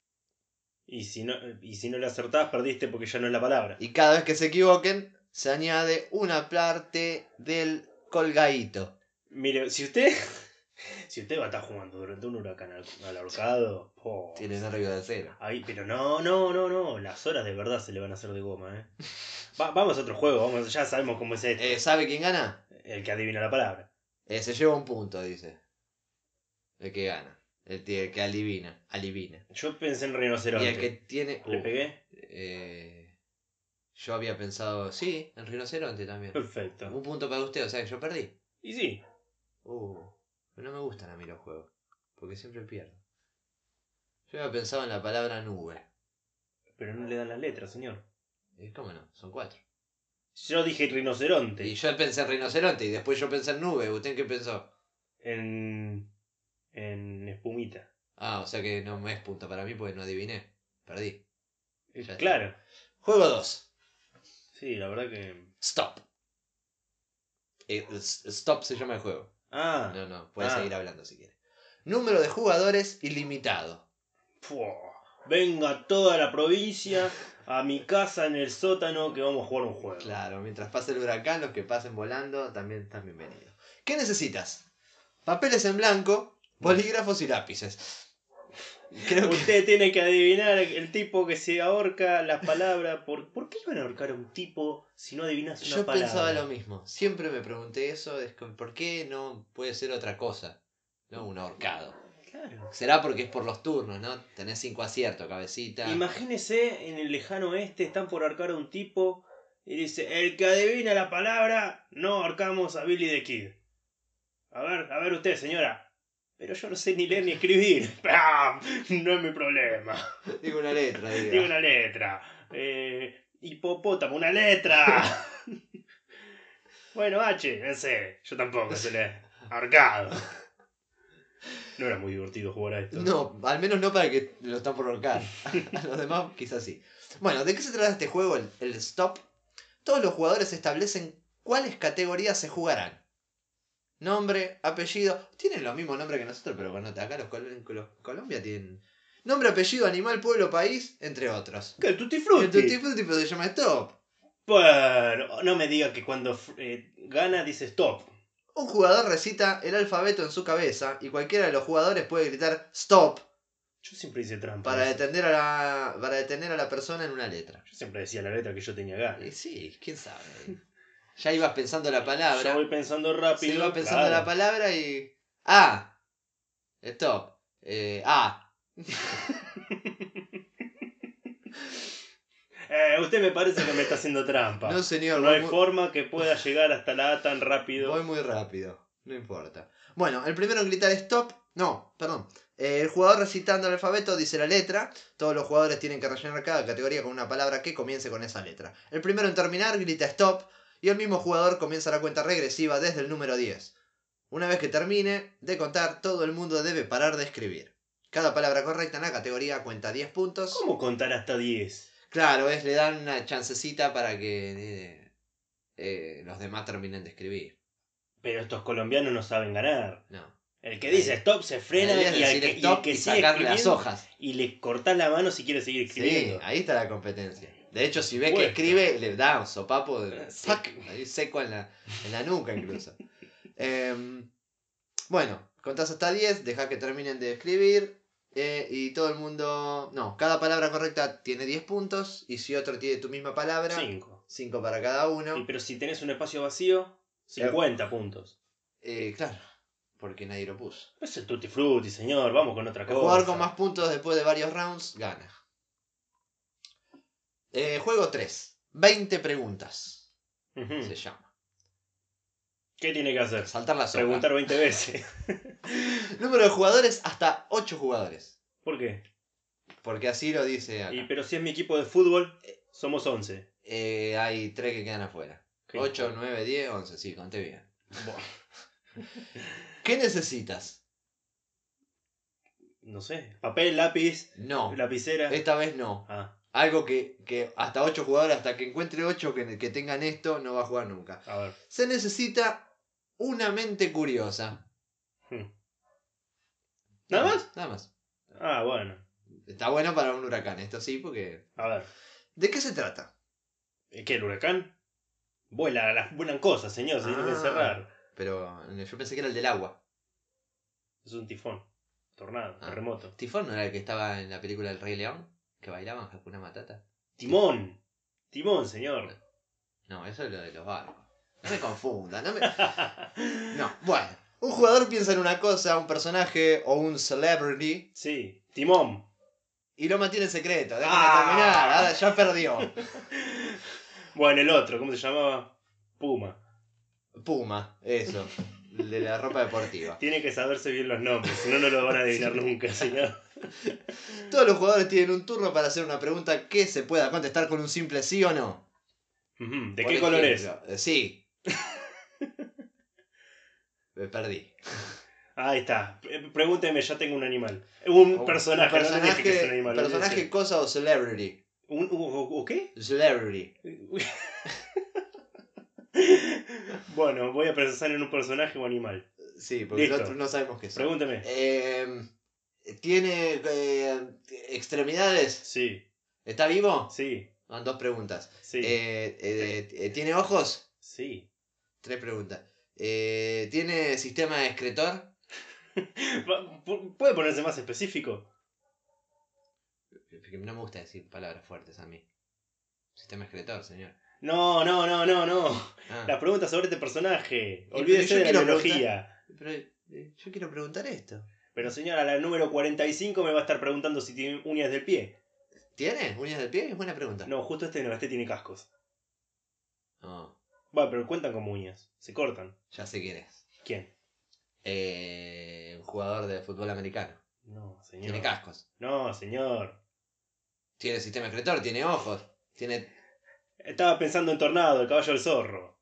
Y si no le acertás, perdiste porque ya no es la palabra. Y cada vez que se equivoquen, se añade una parte del colgadito. Mire, si usted va a estar jugando durante un huracán al ahorcado, Tiene nervio de acero. ahí, pero no, las horas de verdad se le van a hacer de goma, vamos a otro juego, ya sabemos cómo es esto. ¿Sabe quién gana? El que adivina la palabra. Se lleva un punto, dice. El que gana. El que adivina. Yo pensé en rinoceronte. Y el que tiene... ¿Le pegué? Yo había pensado... Sí, en rinoceronte también. Perfecto. Un punto para usted, o sea que yo perdí. Y sí. Pero no me gustan a mí los juegos. Porque siempre pierdo. Yo había pensado en la palabra nube. Pero no le dan las letras, señor. ¿Cómo no? Son 4. Yo dije rinoceronte. Y yo pensé en rinoceronte y después yo pensé en nube. ¿Usted en qué pensó? En espumita. O sea que no me es punto para mí porque no adiviné. Perdí. Ya Claro. está. Juego 2. Sí, la verdad que... Stop. Stop se llama el juego. No, puede seguir hablando si quiere. Número de jugadores ilimitado. Venga toda la provincia a mi casa en el sótano que vamos a jugar un juego. Claro, mientras pase el huracán, los que pasen volando también están bienvenidos. ¿Qué necesitas? Papeles en blanco, bolígrafos y lápices. Usted tiene que adivinar el tipo que se ahorca las palabras. ¿Por qué iban a ahorcar a un tipo si no adivinas una Yo palabra? pensaba lo mismo. Siempre me pregunté eso. ¿Por qué no puede ser otra cosa? No un ahorcado. Claro. Será porque es por los turnos, ¿no? Tenés 5 aciertos, cabecita. Imagínese en el lejano oeste, están por ahorcar a un tipo y dice: el que adivina la palabra, no ahorcamos a Billy the Kid. A ver usted, señora. Pero yo no sé ni leer ni escribir. No es mi problema. Digo una letra, Digo una letra. Hipopótamo, una letra. Bueno, H, no sé. Yo tampoco sé leer. Ahorcado. No era muy divertido jugar a esto. No, al menos no para que lo están por ahorcar. A los demás quizás sí. Bueno, ¿de qué se trata este juego? El Stop. Todos los jugadores establecen cuáles categorías se jugarán. Nombre, apellido. Tienen los mismos nombres que nosotros, pero bueno, acá los Colombia tienen nombre, apellido, animal, pueblo, país, entre otros. ¿Qué? Tutti Frutti. El Tutti Frutti pero se llama Stop. Bueno, no me diga que cuando gana dice stop. Un jugador recita el alfabeto en su cabeza y cualquiera de los jugadores puede gritar Stop Yo siempre hice trampa. para detener a la persona en una letra. Yo siempre decía la letra que yo tenía ganas. Y sí, quién sabe. Ya ibas pensando la palabra. Ya voy pensando rápido. Se iba pensando la palabra y... Stop. Usted me parece que me está haciendo trampa. No, señor. No hay forma que pueda llegar hasta la A tan rápido. Voy muy rápido. No importa. Bueno, el primero en gritar stop... No, perdón. El jugador recitando el alfabeto dice la letra. Todos los jugadores tienen que rellenar cada categoría con una palabra que comience con esa letra. El primero en terminar grita stop. Y el mismo jugador comienza la cuenta regresiva desde el número 10. Una vez que termine de contar, todo el mundo debe parar de escribir. Cada palabra correcta en la categoría cuenta 10 puntos. ¿Cómo contar hasta 10? Claro, le dan una chancecita para que los demás terminen de escribir. Pero estos colombianos no saben ganar. No. El que dice stop se frena La idea es y el decir que, stop y el que y sigue sacarle las escribiendo, hojas. y le cortás la mano si quiere seguir Sí, escribiendo. ahí está la competencia. De hecho, si ve que Puesta. escribe, le da un sopapo de Sí. ¡pac! Ahí seco en la nuca incluso. Bueno, contás hasta 10, dejá que terminen de escribir. Y todo el mundo... No, cada palabra correcta tiene 10 puntos. Y si otro tiene tu misma palabra, 5. 5 para cada uno. Pero si tenés un espacio vacío, 50 puntos. Claro, porque nadie lo puso. Es el tutti frutti, señor. Vamos con otra El cosa. jugador con más puntos después de varios rounds gana. Juego 3. 20 preguntas. Ujú. Se llama. ¿Qué tiene que hacer? Saltar la soga. Preguntar 20 veces. Número de jugadores hasta 8 jugadores. ¿Por qué? Porque así lo dice acá. Pero si es mi equipo de fútbol, somos 11. Hay 3 que quedan afuera. ¿Qué? 8, 9, 10, 11. Sí, conté bien. Buah. ¿Qué necesitas? No sé. Papel, lápiz, No. lapicera. Esta vez no. Ah, Algo que hasta 8 jugadores, hasta que encuentre 8 que tengan esto, no va a jugar nunca. a ver. Se necesita una mente curiosa. ¿Nada más? Nada más. Ah, bueno. Está bueno para un huracán, esto sí, porque... A ver. ¿De qué se trata? ¿Qué, el huracán? Vuelan cosas, señor. Se tiene que encerrar. Pero yo pensé que era el del agua. Es un tifón. Tornado. Ah. Terremoto. ¿Tifón no era el que estaba en la película del Rey León? ¿Que bailaban Hakuna Matata? Timón. Timón, señor. No, eso es lo de los barcos. No me confunda, No, bueno. Un jugador piensa en una cosa, un personaje o un celebrity Sí. Timón. y lo mantiene en secreto. Déjame terminar, ahora ya perdió. Bueno, el otro, ¿cómo se llamaba? Puma. Puma, eso. El de la ropa deportiva. Tiene que saberse bien los nombres, si no, no lo van a adivinar nunca, señor. Todos los jugadores tienen un turno para hacer una pregunta que se pueda contestar con un simple sí o no. Ujú. ¿De Por qué color es? ejemplo, sí. Me perdí. Ahí está. Pregúnteme, ya tengo un animal. Un personaje, no le dije que es un animal. personaje, cosa o celebrity. ¿O qué? Celebrity. Bueno, voy a pensar en un personaje o animal. Sí, porque Listo. nosotros no sabemos qué es. Pregúnteme. ¿Tiene extremidades? Sí, ¿Está vivo? sí, Van 2 preguntas. sí, ¿Tiene ojos? sí. 3 preguntas. ¿Tiene sistema excretor? ¿Puede ponerse más específico? No me gusta decir palabras fuertes a mí. Sistema excretor, señor. No. Ah. Las preguntas sobre este personaje. pero Olvídese yo de la quiero biología. Pero yo quiero preguntar esto. Pero señora, la número 45 me va a estar preguntando si tiene uñas del pie. ¿Tiene uñas del pie? Es buena pregunta. No, justo este tiene cascos. No, Bueno, pero cuentan como uñas. Se cortan. ya sé quién es. ¿Quién? Un jugador de fútbol americano. No, señor. Tiene cascos. No, señor. Tiene sistema excretor, tiene ojos. Tiene... Estaba pensando en Tornado, el caballo del zorro.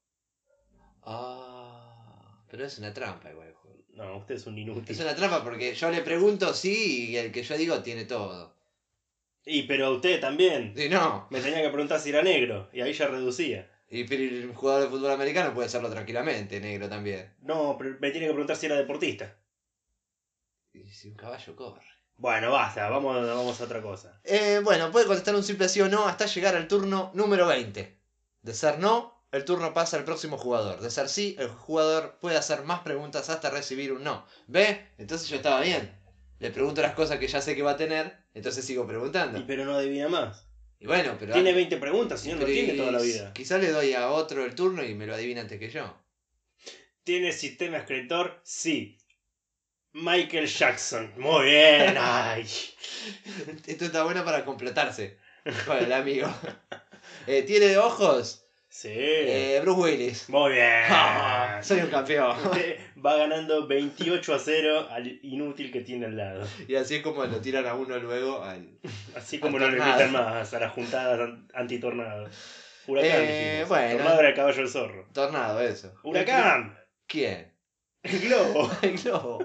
Pero es una trampa igual el juego. No, usted es un inútil. Es una trampa porque yo le pregunto sí y el que yo digo tiene todo. Pero a usted también. Y no. Me tenía que preguntar si era negro. Y ahí ya reducía. Pero el jugador de fútbol americano puede serlo tranquilamente, negro también. No, pero me tiene que preguntar si era deportista. Y si un caballo corre. Bueno, basta, vamos a otra cosa. Bueno, puede contestar un simple sí o no hasta llegar al turno número 20. De ser no, el turno pasa al próximo jugador. De ser sí, el jugador puede hacer más preguntas hasta recibir un no. ¿Ve? Entonces yo estaba bien. Le pregunto las cosas que ya sé que va a tener, entonces sigo preguntando. Pero no adivina más. Y bueno, pero... Tiene 20 preguntas, señor, no tiene toda la vida. Quizá le doy a otro el turno y me lo adivina antes que yo. ¿Tiene sistema excretor? Sí. Michael Jackson. Muy bien. Ay. Esto está bueno para completarse con el amigo. ¿Tiene ojos? Sí. Bruce Willis. Muy bien. Soy un campeón. Usted va ganando 28-0 al inútil que tiene al lado. Y así es como lo tiran a uno luego al... Así como Al no le tornado. invitan más a las juntadas antitornado. Huracán. dijimos. bueno. Tornado era el caballo del zorro. Tornado, eso. ¡Huracán! ¿Quién? El globo. El globo.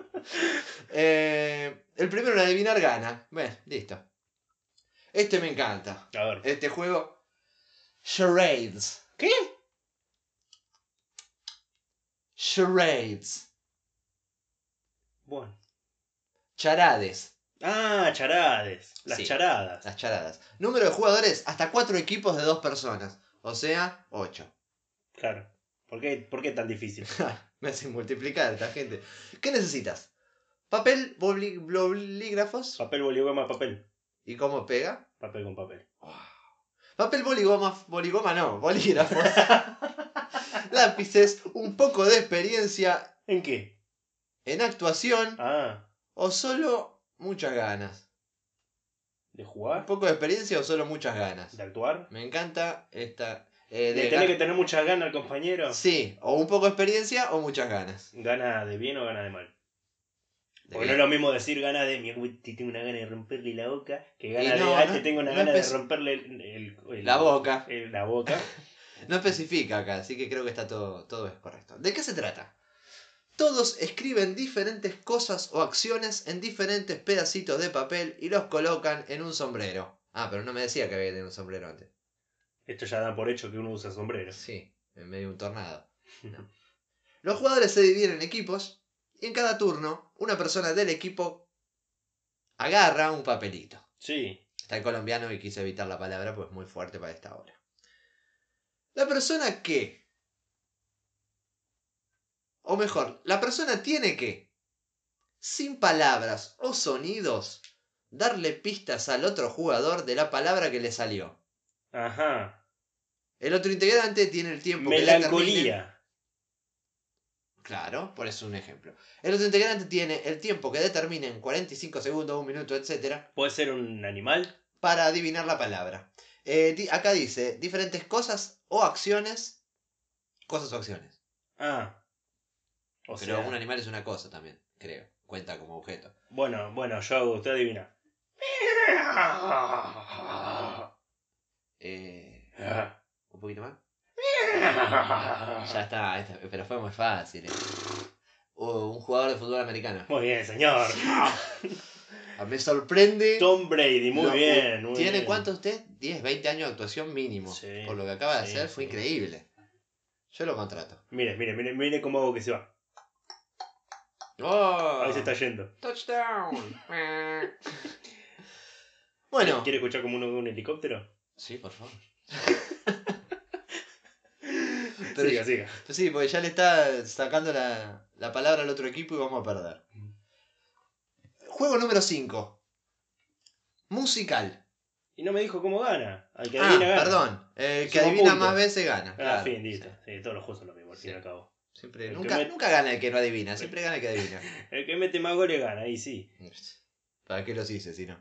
El primero en adivinar gana. Bueno, listo. Este me encanta. A ver. Este juego. Charades. ¿Qué? Charades. Bueno. Charades. Ah, charades. Las Sí. charadas. Las charadas. Número de jugadores, hasta 4 equipos de 2 personas. O sea, 8. Claro. ¿Por qué tan difícil? Me hacen multiplicar esta gente. ¿Qué necesitas? Papel, bolígrafos. Papel, boligoma, papel. ¿Y cómo pega? Papel con papel. Papel, boligoma no, bolígrafos. Lápices, un poco de experiencia ¿En qué? en actuación Ah, o solo muchas ganas. ¿de Un jugar? poco de experiencia o solo muchas ganas. ¿De actuar? Me encanta esta... ¿De tener que tener muchas ganas al compañero? Sí, o un poco de experiencia o muchas ganas. ¿Gana de bien o gana de mal? De Porque no bien. es lo mismo decir gana de mi tengo una gana de romperle la boca que gana Y no, de ay, no- que tengo una no gana de espe- romperle La boca. la boca. No especifica acá, así que creo que está todo es correcto. ¿De qué se trata? Todos escriben diferentes cosas o acciones en diferentes pedacitos de papel y los colocan en un sombrero. Ah, pero no me decía que había que tener un sombrero antes. Esto ya da por hecho que uno usa sombrero. Sí, en medio de un tornado. No. Los jugadores se dividen en equipos y en cada turno una persona del equipo agarra un papelito. Sí. Está en colombiano y quise evitar la palabra pues muy fuerte para esta hora. La persona que... O mejor, la persona tiene que, sin palabras o sonidos, darle pistas al otro jugador de la palabra que le salió. Ajá. El otro integrante tiene el tiempo que determine... Melancolía. Claro, por eso es un ejemplo. El otro integrante tiene el tiempo que determine en 45 segundos, 1 minuto, etc. ¿Puede ser un animal? para adivinar la palabra. Acá dice diferentes cosas o acciones. Cosas o acciones. Ah. O Pero sea, un animal es una cosa también, creo. Cuenta como objeto. bueno, yo hago, usted adivina. Un poquito más. Ya está, pero fue muy fácil. Un jugador de fútbol americano. Muy bien, señor. Me sorprende. Tom Brady, muy bien. Muy ¿Tiene bien. cuánto usted? 10, 20 años de actuación mínimo. Sí, Por lo que acaba de sí, hacer fue sí. increíble. Yo lo contrato. Mire cómo hago que se va. ¡Oh! Ahí se está yendo. ¡Touchdown! Bueno. ¿Quiere escuchar como uno de un helicóptero? Sí, por favor. Siga. Sí, porque ya le está sacando la palabra al otro equipo y vamos a perder. Juego número 5. Musical. Y no me dijo cómo gana. Al que adivina gana. Perdón. El que Suma adivina puntos. más veces gana. Ah, Claro. fin, listo. Sí. Sí, todos los juegos son lo mismo, al fin y Sí. al cabo. Siempre, El que nunca gana el que no adivina, siempre gana el que adivina. El que mete más goles gana, ahí sí. ¿Para qué los hice si no?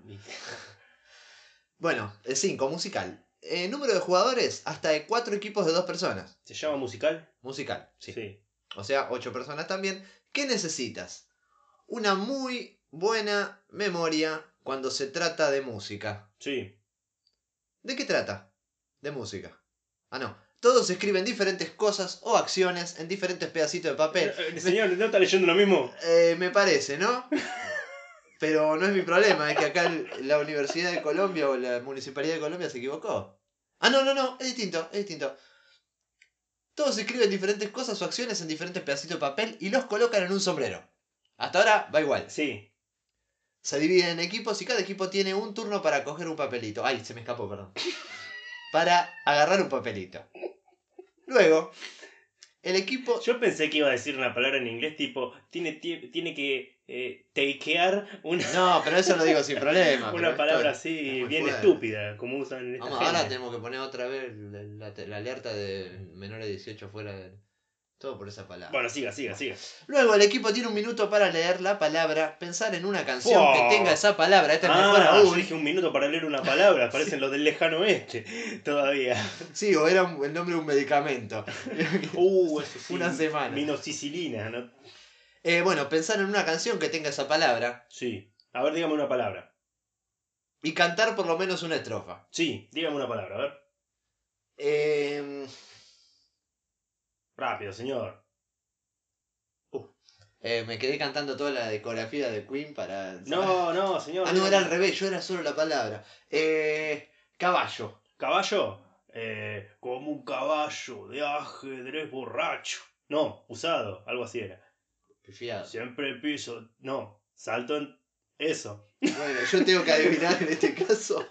Bueno, el 5, musical. Número de jugadores, hasta de 4 equipos de 2 personas. ¿Se llama musical? Musical, sí. Sí. O sea, 8 personas también. ¿Qué necesitas? Una muy buena memoria cuando se trata de música. Sí. ¿De qué trata? De música. Ah, no. Todos escriben diferentes cosas o acciones en diferentes pedacitos de papel. Señor, ¿no está leyendo lo mismo? Me parece, ¿no? Pero no es mi problema, es que acá la Universidad de Colombia o la Municipalidad de Colombia se equivocó. Ah, no, es distinto. Todos escriben diferentes cosas o acciones en diferentes pedacitos de papel y los colocan en un sombrero. Hasta ahora va igual. Sí. Se dividen en equipos y cada equipo tiene un turno para coger un papelito. Ay, se me escapó, perdón. Para agarrar un papelito. Luego, el equipo... Yo pensé que iba a decir una palabra en inglés tipo, tiene que takear una, No, pero eso lo digo sin problema. pero una esto palabra es así muy bien fuerte. estúpida, como usan esta Vamos, gente. ahora tenemos que poner otra vez la alerta de menores de 18 fuera de... Todo por esa palabra. Bueno, siga. Luego el equipo tiene un minuto para leer la palabra, pensar en una canción ¡Fua! que tenga esa palabra. Esta es mejor Yo aún. dije un minuto para leer una palabra, parecen los del lejano oeste, todavía. Sí, o era el nombre de un medicamento. Eso sí. Una semana. Minoxicilina, ¿no? Bueno, pensar en una canción que tenga esa palabra Sí. A ver, dígame una palabra. y cantar por lo menos una estrofa. Sí, dígame una palabra, a ver. Eh, Rápido, señor. Me quedé cantando toda la discografía de Queen para... No, señor. Ah, no, era al revés, yo era solo la palabra. Caballo. ¿Caballo? Como un caballo de ajedrez borracho. No, usado, algo así era. Pifiado. Siempre piso. No, salto en. Eso. Bueno, yo tengo que adivinar en este caso.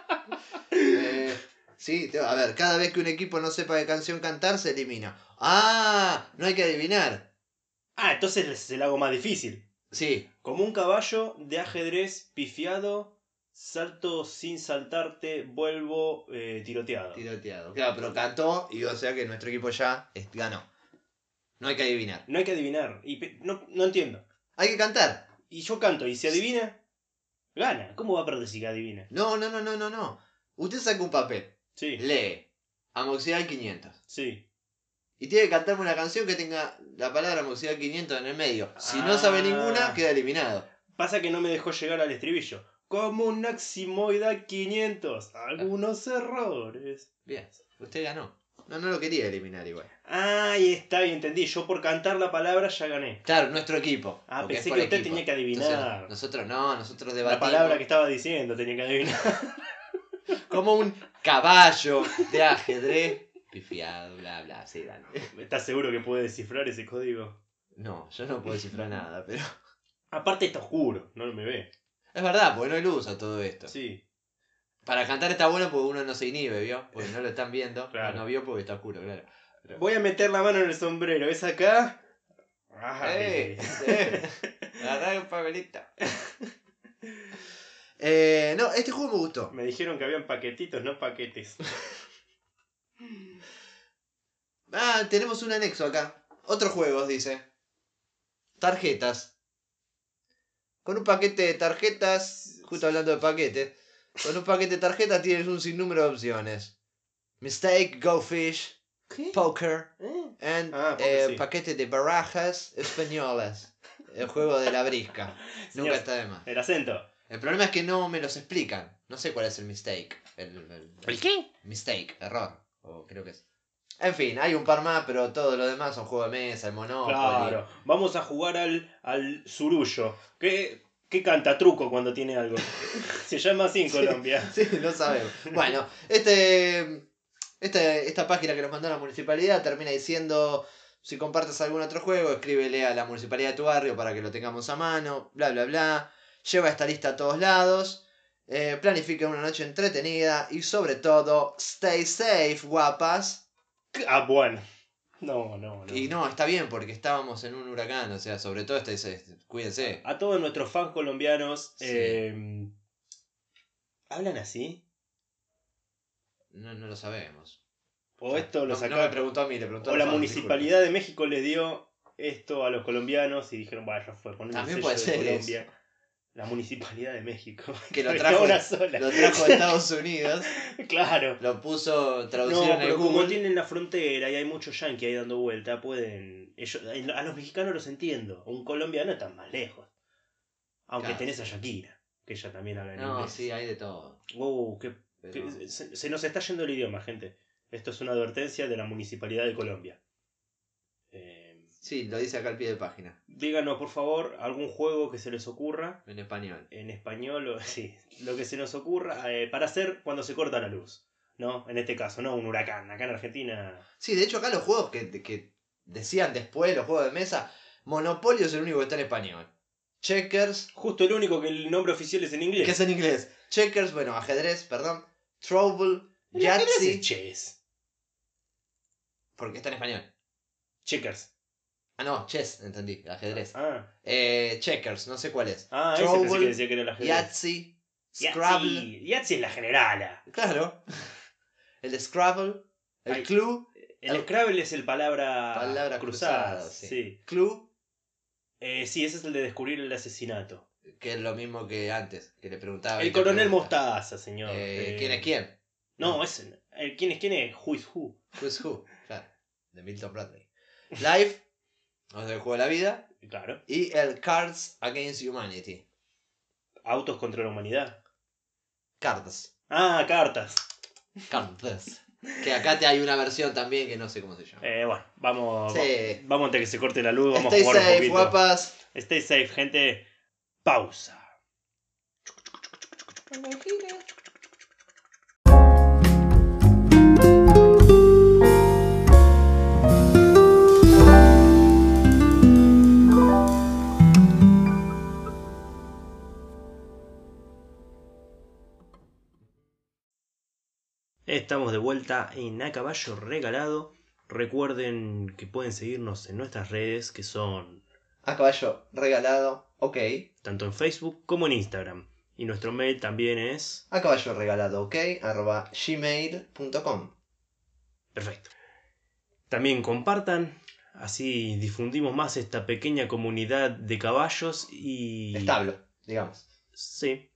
Sí, a ver, cada vez que un equipo no sepa qué canción cantar, se elimina. ¡Ah! No hay que adivinar. Ah, entonces se la hago más difícil. Sí. Como un caballo de ajedrez pifiado, salto sin saltarte, vuelvo tiroteado. Tiroteado. Claro, pero cantó y o sea que nuestro equipo ya ganó. No hay que adivinar. No hay que adivinar. No entiendo. Hay que cantar. Y yo canto, y si adivina, gana. ¿Cómo va a perder si adivina? No. Usted saca un papel. Sí, Lee. Amoxidal 500. sí. Y tiene que cantarme una canción que tenga la palabra Amoxidal 500 en el medio. Si no sabe ninguna, queda eliminado. Pasa que no me dejó llegar al estribillo. Como un Aximoida 500. Algunos errores. Bien, usted ganó. No lo quería eliminar igual. Ahí está, y entendí. Yo por cantar la palabra ya gané. Claro, nuestro equipo. Ah, porque pensé es por que usted equipo. tenía que adivinar. Entonces, nosotros La debatimos. palabra que estaba diciendo tenía que adivinar. Como un caballo de ajedrez. Pifiado, bla, bla. Sí, dale. ¿Estás seguro que puede descifrar ese código? No, yo no puedo descifrar nada, pero... Aparte está oscuro, no me ve. Es verdad, porque no hay luz a todo esto. Sí. Para cantar está bueno porque uno no se inhibe, ¿vio? Porque no lo están viendo. Claro. No vio porque está oscuro, claro. Pero... Voy a meter la mano en el sombrero. ¿Es acá? Ay. Agarrá un papelito. No, este juego me gustó. Me dijeron que habían paquetitos, no paquetes. Ah, tenemos un anexo acá. Otros juegos, dice. Tarjetas. Con un paquete de tarjetas, justo hablando de paquetes, con un paquete de tarjetas tienes un sinnúmero de opciones. Mistake, Go Fish, ¿Qué? Poker, ¿Eh? and Sí. paquete de barajas españolas. El juego de la brisca. Señor, Nunca está de más. el acento. El problema es que no me los explican. No sé cuál es el mistake. ¿El qué? Mistake, error. O creo que es. En fin, hay un par más, pero todo lo demás son juegos de mesa, el Monopoly. Claro. Vamos a jugar al surullo. ¿Qué canta truco cuando tiene algo? Se llama así en Colombia. Sí, no sabemos. Bueno, esta página que nos mandó la municipalidad termina diciendo: si compartes algún otro juego, escríbele a la municipalidad de tu barrio para que lo tengamos a mano, bla bla bla. Lleva esta lista a todos lados. Planifica una noche entretenida y sobre todo, stay safe, guapas. Ah, bueno. No. Y no, está bien porque estábamos en un huracán, o sea, sobre todo cuídense. A todos nuestros fans colombianos, Sí. ¿hablan así? No lo sabemos. O esto lo no me sacaron. preguntó a mí, le preguntó O a la los fans, Municipalidad de México les dio esto a los colombianos y dijeron, vaya, fue poner el También sello puede de ser Colombia. La Municipalidad de México. Que lo Porque trajo, una sola. lo trajo a Estados Unidos, Claro. lo puso traducido No, en el pero como Google. tienen la frontera y hay muchos yanquis ahí dando vuelta, pueden. A los mexicanos los entiendo. Un colombiano está más lejos. Aunque Claro, tenés sí. a Shakira, que ella también habla en No, inglés. sí, hay de todo. Pero- Se nos está yendo el idioma, gente. Esto es una advertencia de la Municipalidad de Colombia. Sí, lo dice acá al pie de página, Díganos, por favor, algún juego que se les ocurra, en español. en español, o sí, lo que se nos ocurra, para hacer cuando se corta la luz. ¿No? En este caso, no un huracán. Acá en Argentina. Sí, de hecho acá los juegos que decían después, los juegos de mesa, Monopoly es el único que está en español. Checkers, Justo el único que el nombre oficial es en inglés. que es en inglés. Checkers, bueno, ajedrez, perdón. Trouble, ¿En ajedrez Yahtzee, es chess? porque está en español. Checkers. Ah, no, chess, entendí, ajedrez. Ah, Checkers, no sé cuál es. ese pensé que Trouble, decía que era el ajedrez. Yahtzee, Scrabble. Yahtzee es la generala. Claro. El Scrabble, el Ay. Clue. El Scrabble es el palabra cruzada. cruzada, Sí. Clue, Sí, ese es el de descubrir el asesinato. que es lo mismo que antes, que le preguntaba. El y te coronel pregunta. Mostaza, señor. ¿Quién es quién? No, ¿quién es quién es? Who is who. Who's Who, claro, de Milton Bradley. Life, o sea, el juego de la vida. Claro. Y el Cards Against Humanity. Autos contra la humanidad. Cards. Ah, cartas. Cards. Que acá hay una versión también que no sé cómo se llama. Bueno, vamos, Sí. vamos antes que se corte la luz, vamos Stay a jugar un safe, poquito. guapas. Stay safe, gente. Pausa. Estamos de vuelta en A Caballo Regalado. Recuerden que pueden seguirnos en nuestras redes, que son A caballo regalado, ok. tanto en Facebook como en Instagram. Y nuestro mail también es... A caballo regalado, ok. @gmail.com. Perfecto. También compartan, así difundimos más esta pequeña comunidad de caballos y... Establo, digamos. Sí.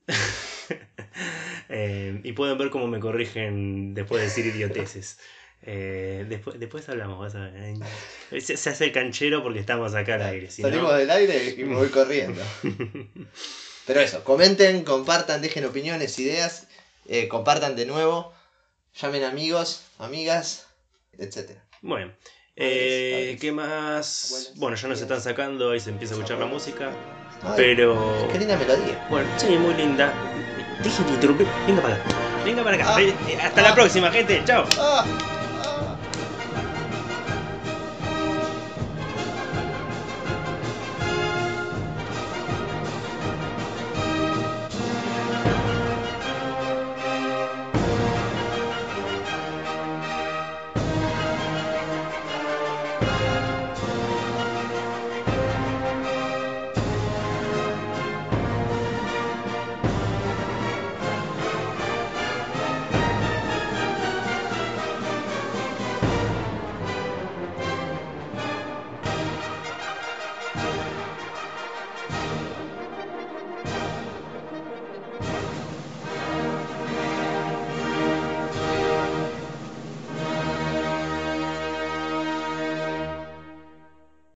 Y pueden ver cómo me corrigen después de decir idioteces. Después hablamos, vas a ver. Se hace el canchero porque estamos acá al aire. Si Salimos no... del aire y me voy corriendo. Pero eso, comenten, compartan, dejen opiniones, ideas. Compartan de nuevo. Llamen amigos, amigas, etc. Bueno, Padres. ¿qué más? Abuelos, Bueno, ya nos tías, están sacando, ahí se empieza a escuchar la música. Ay, Pero... qué linda melodía. Bueno, sí, muy linda. Dejen de interrumpir. Venga para acá. Venga para acá. Ah. Hasta la próxima, gente. Chao. ¡Ah!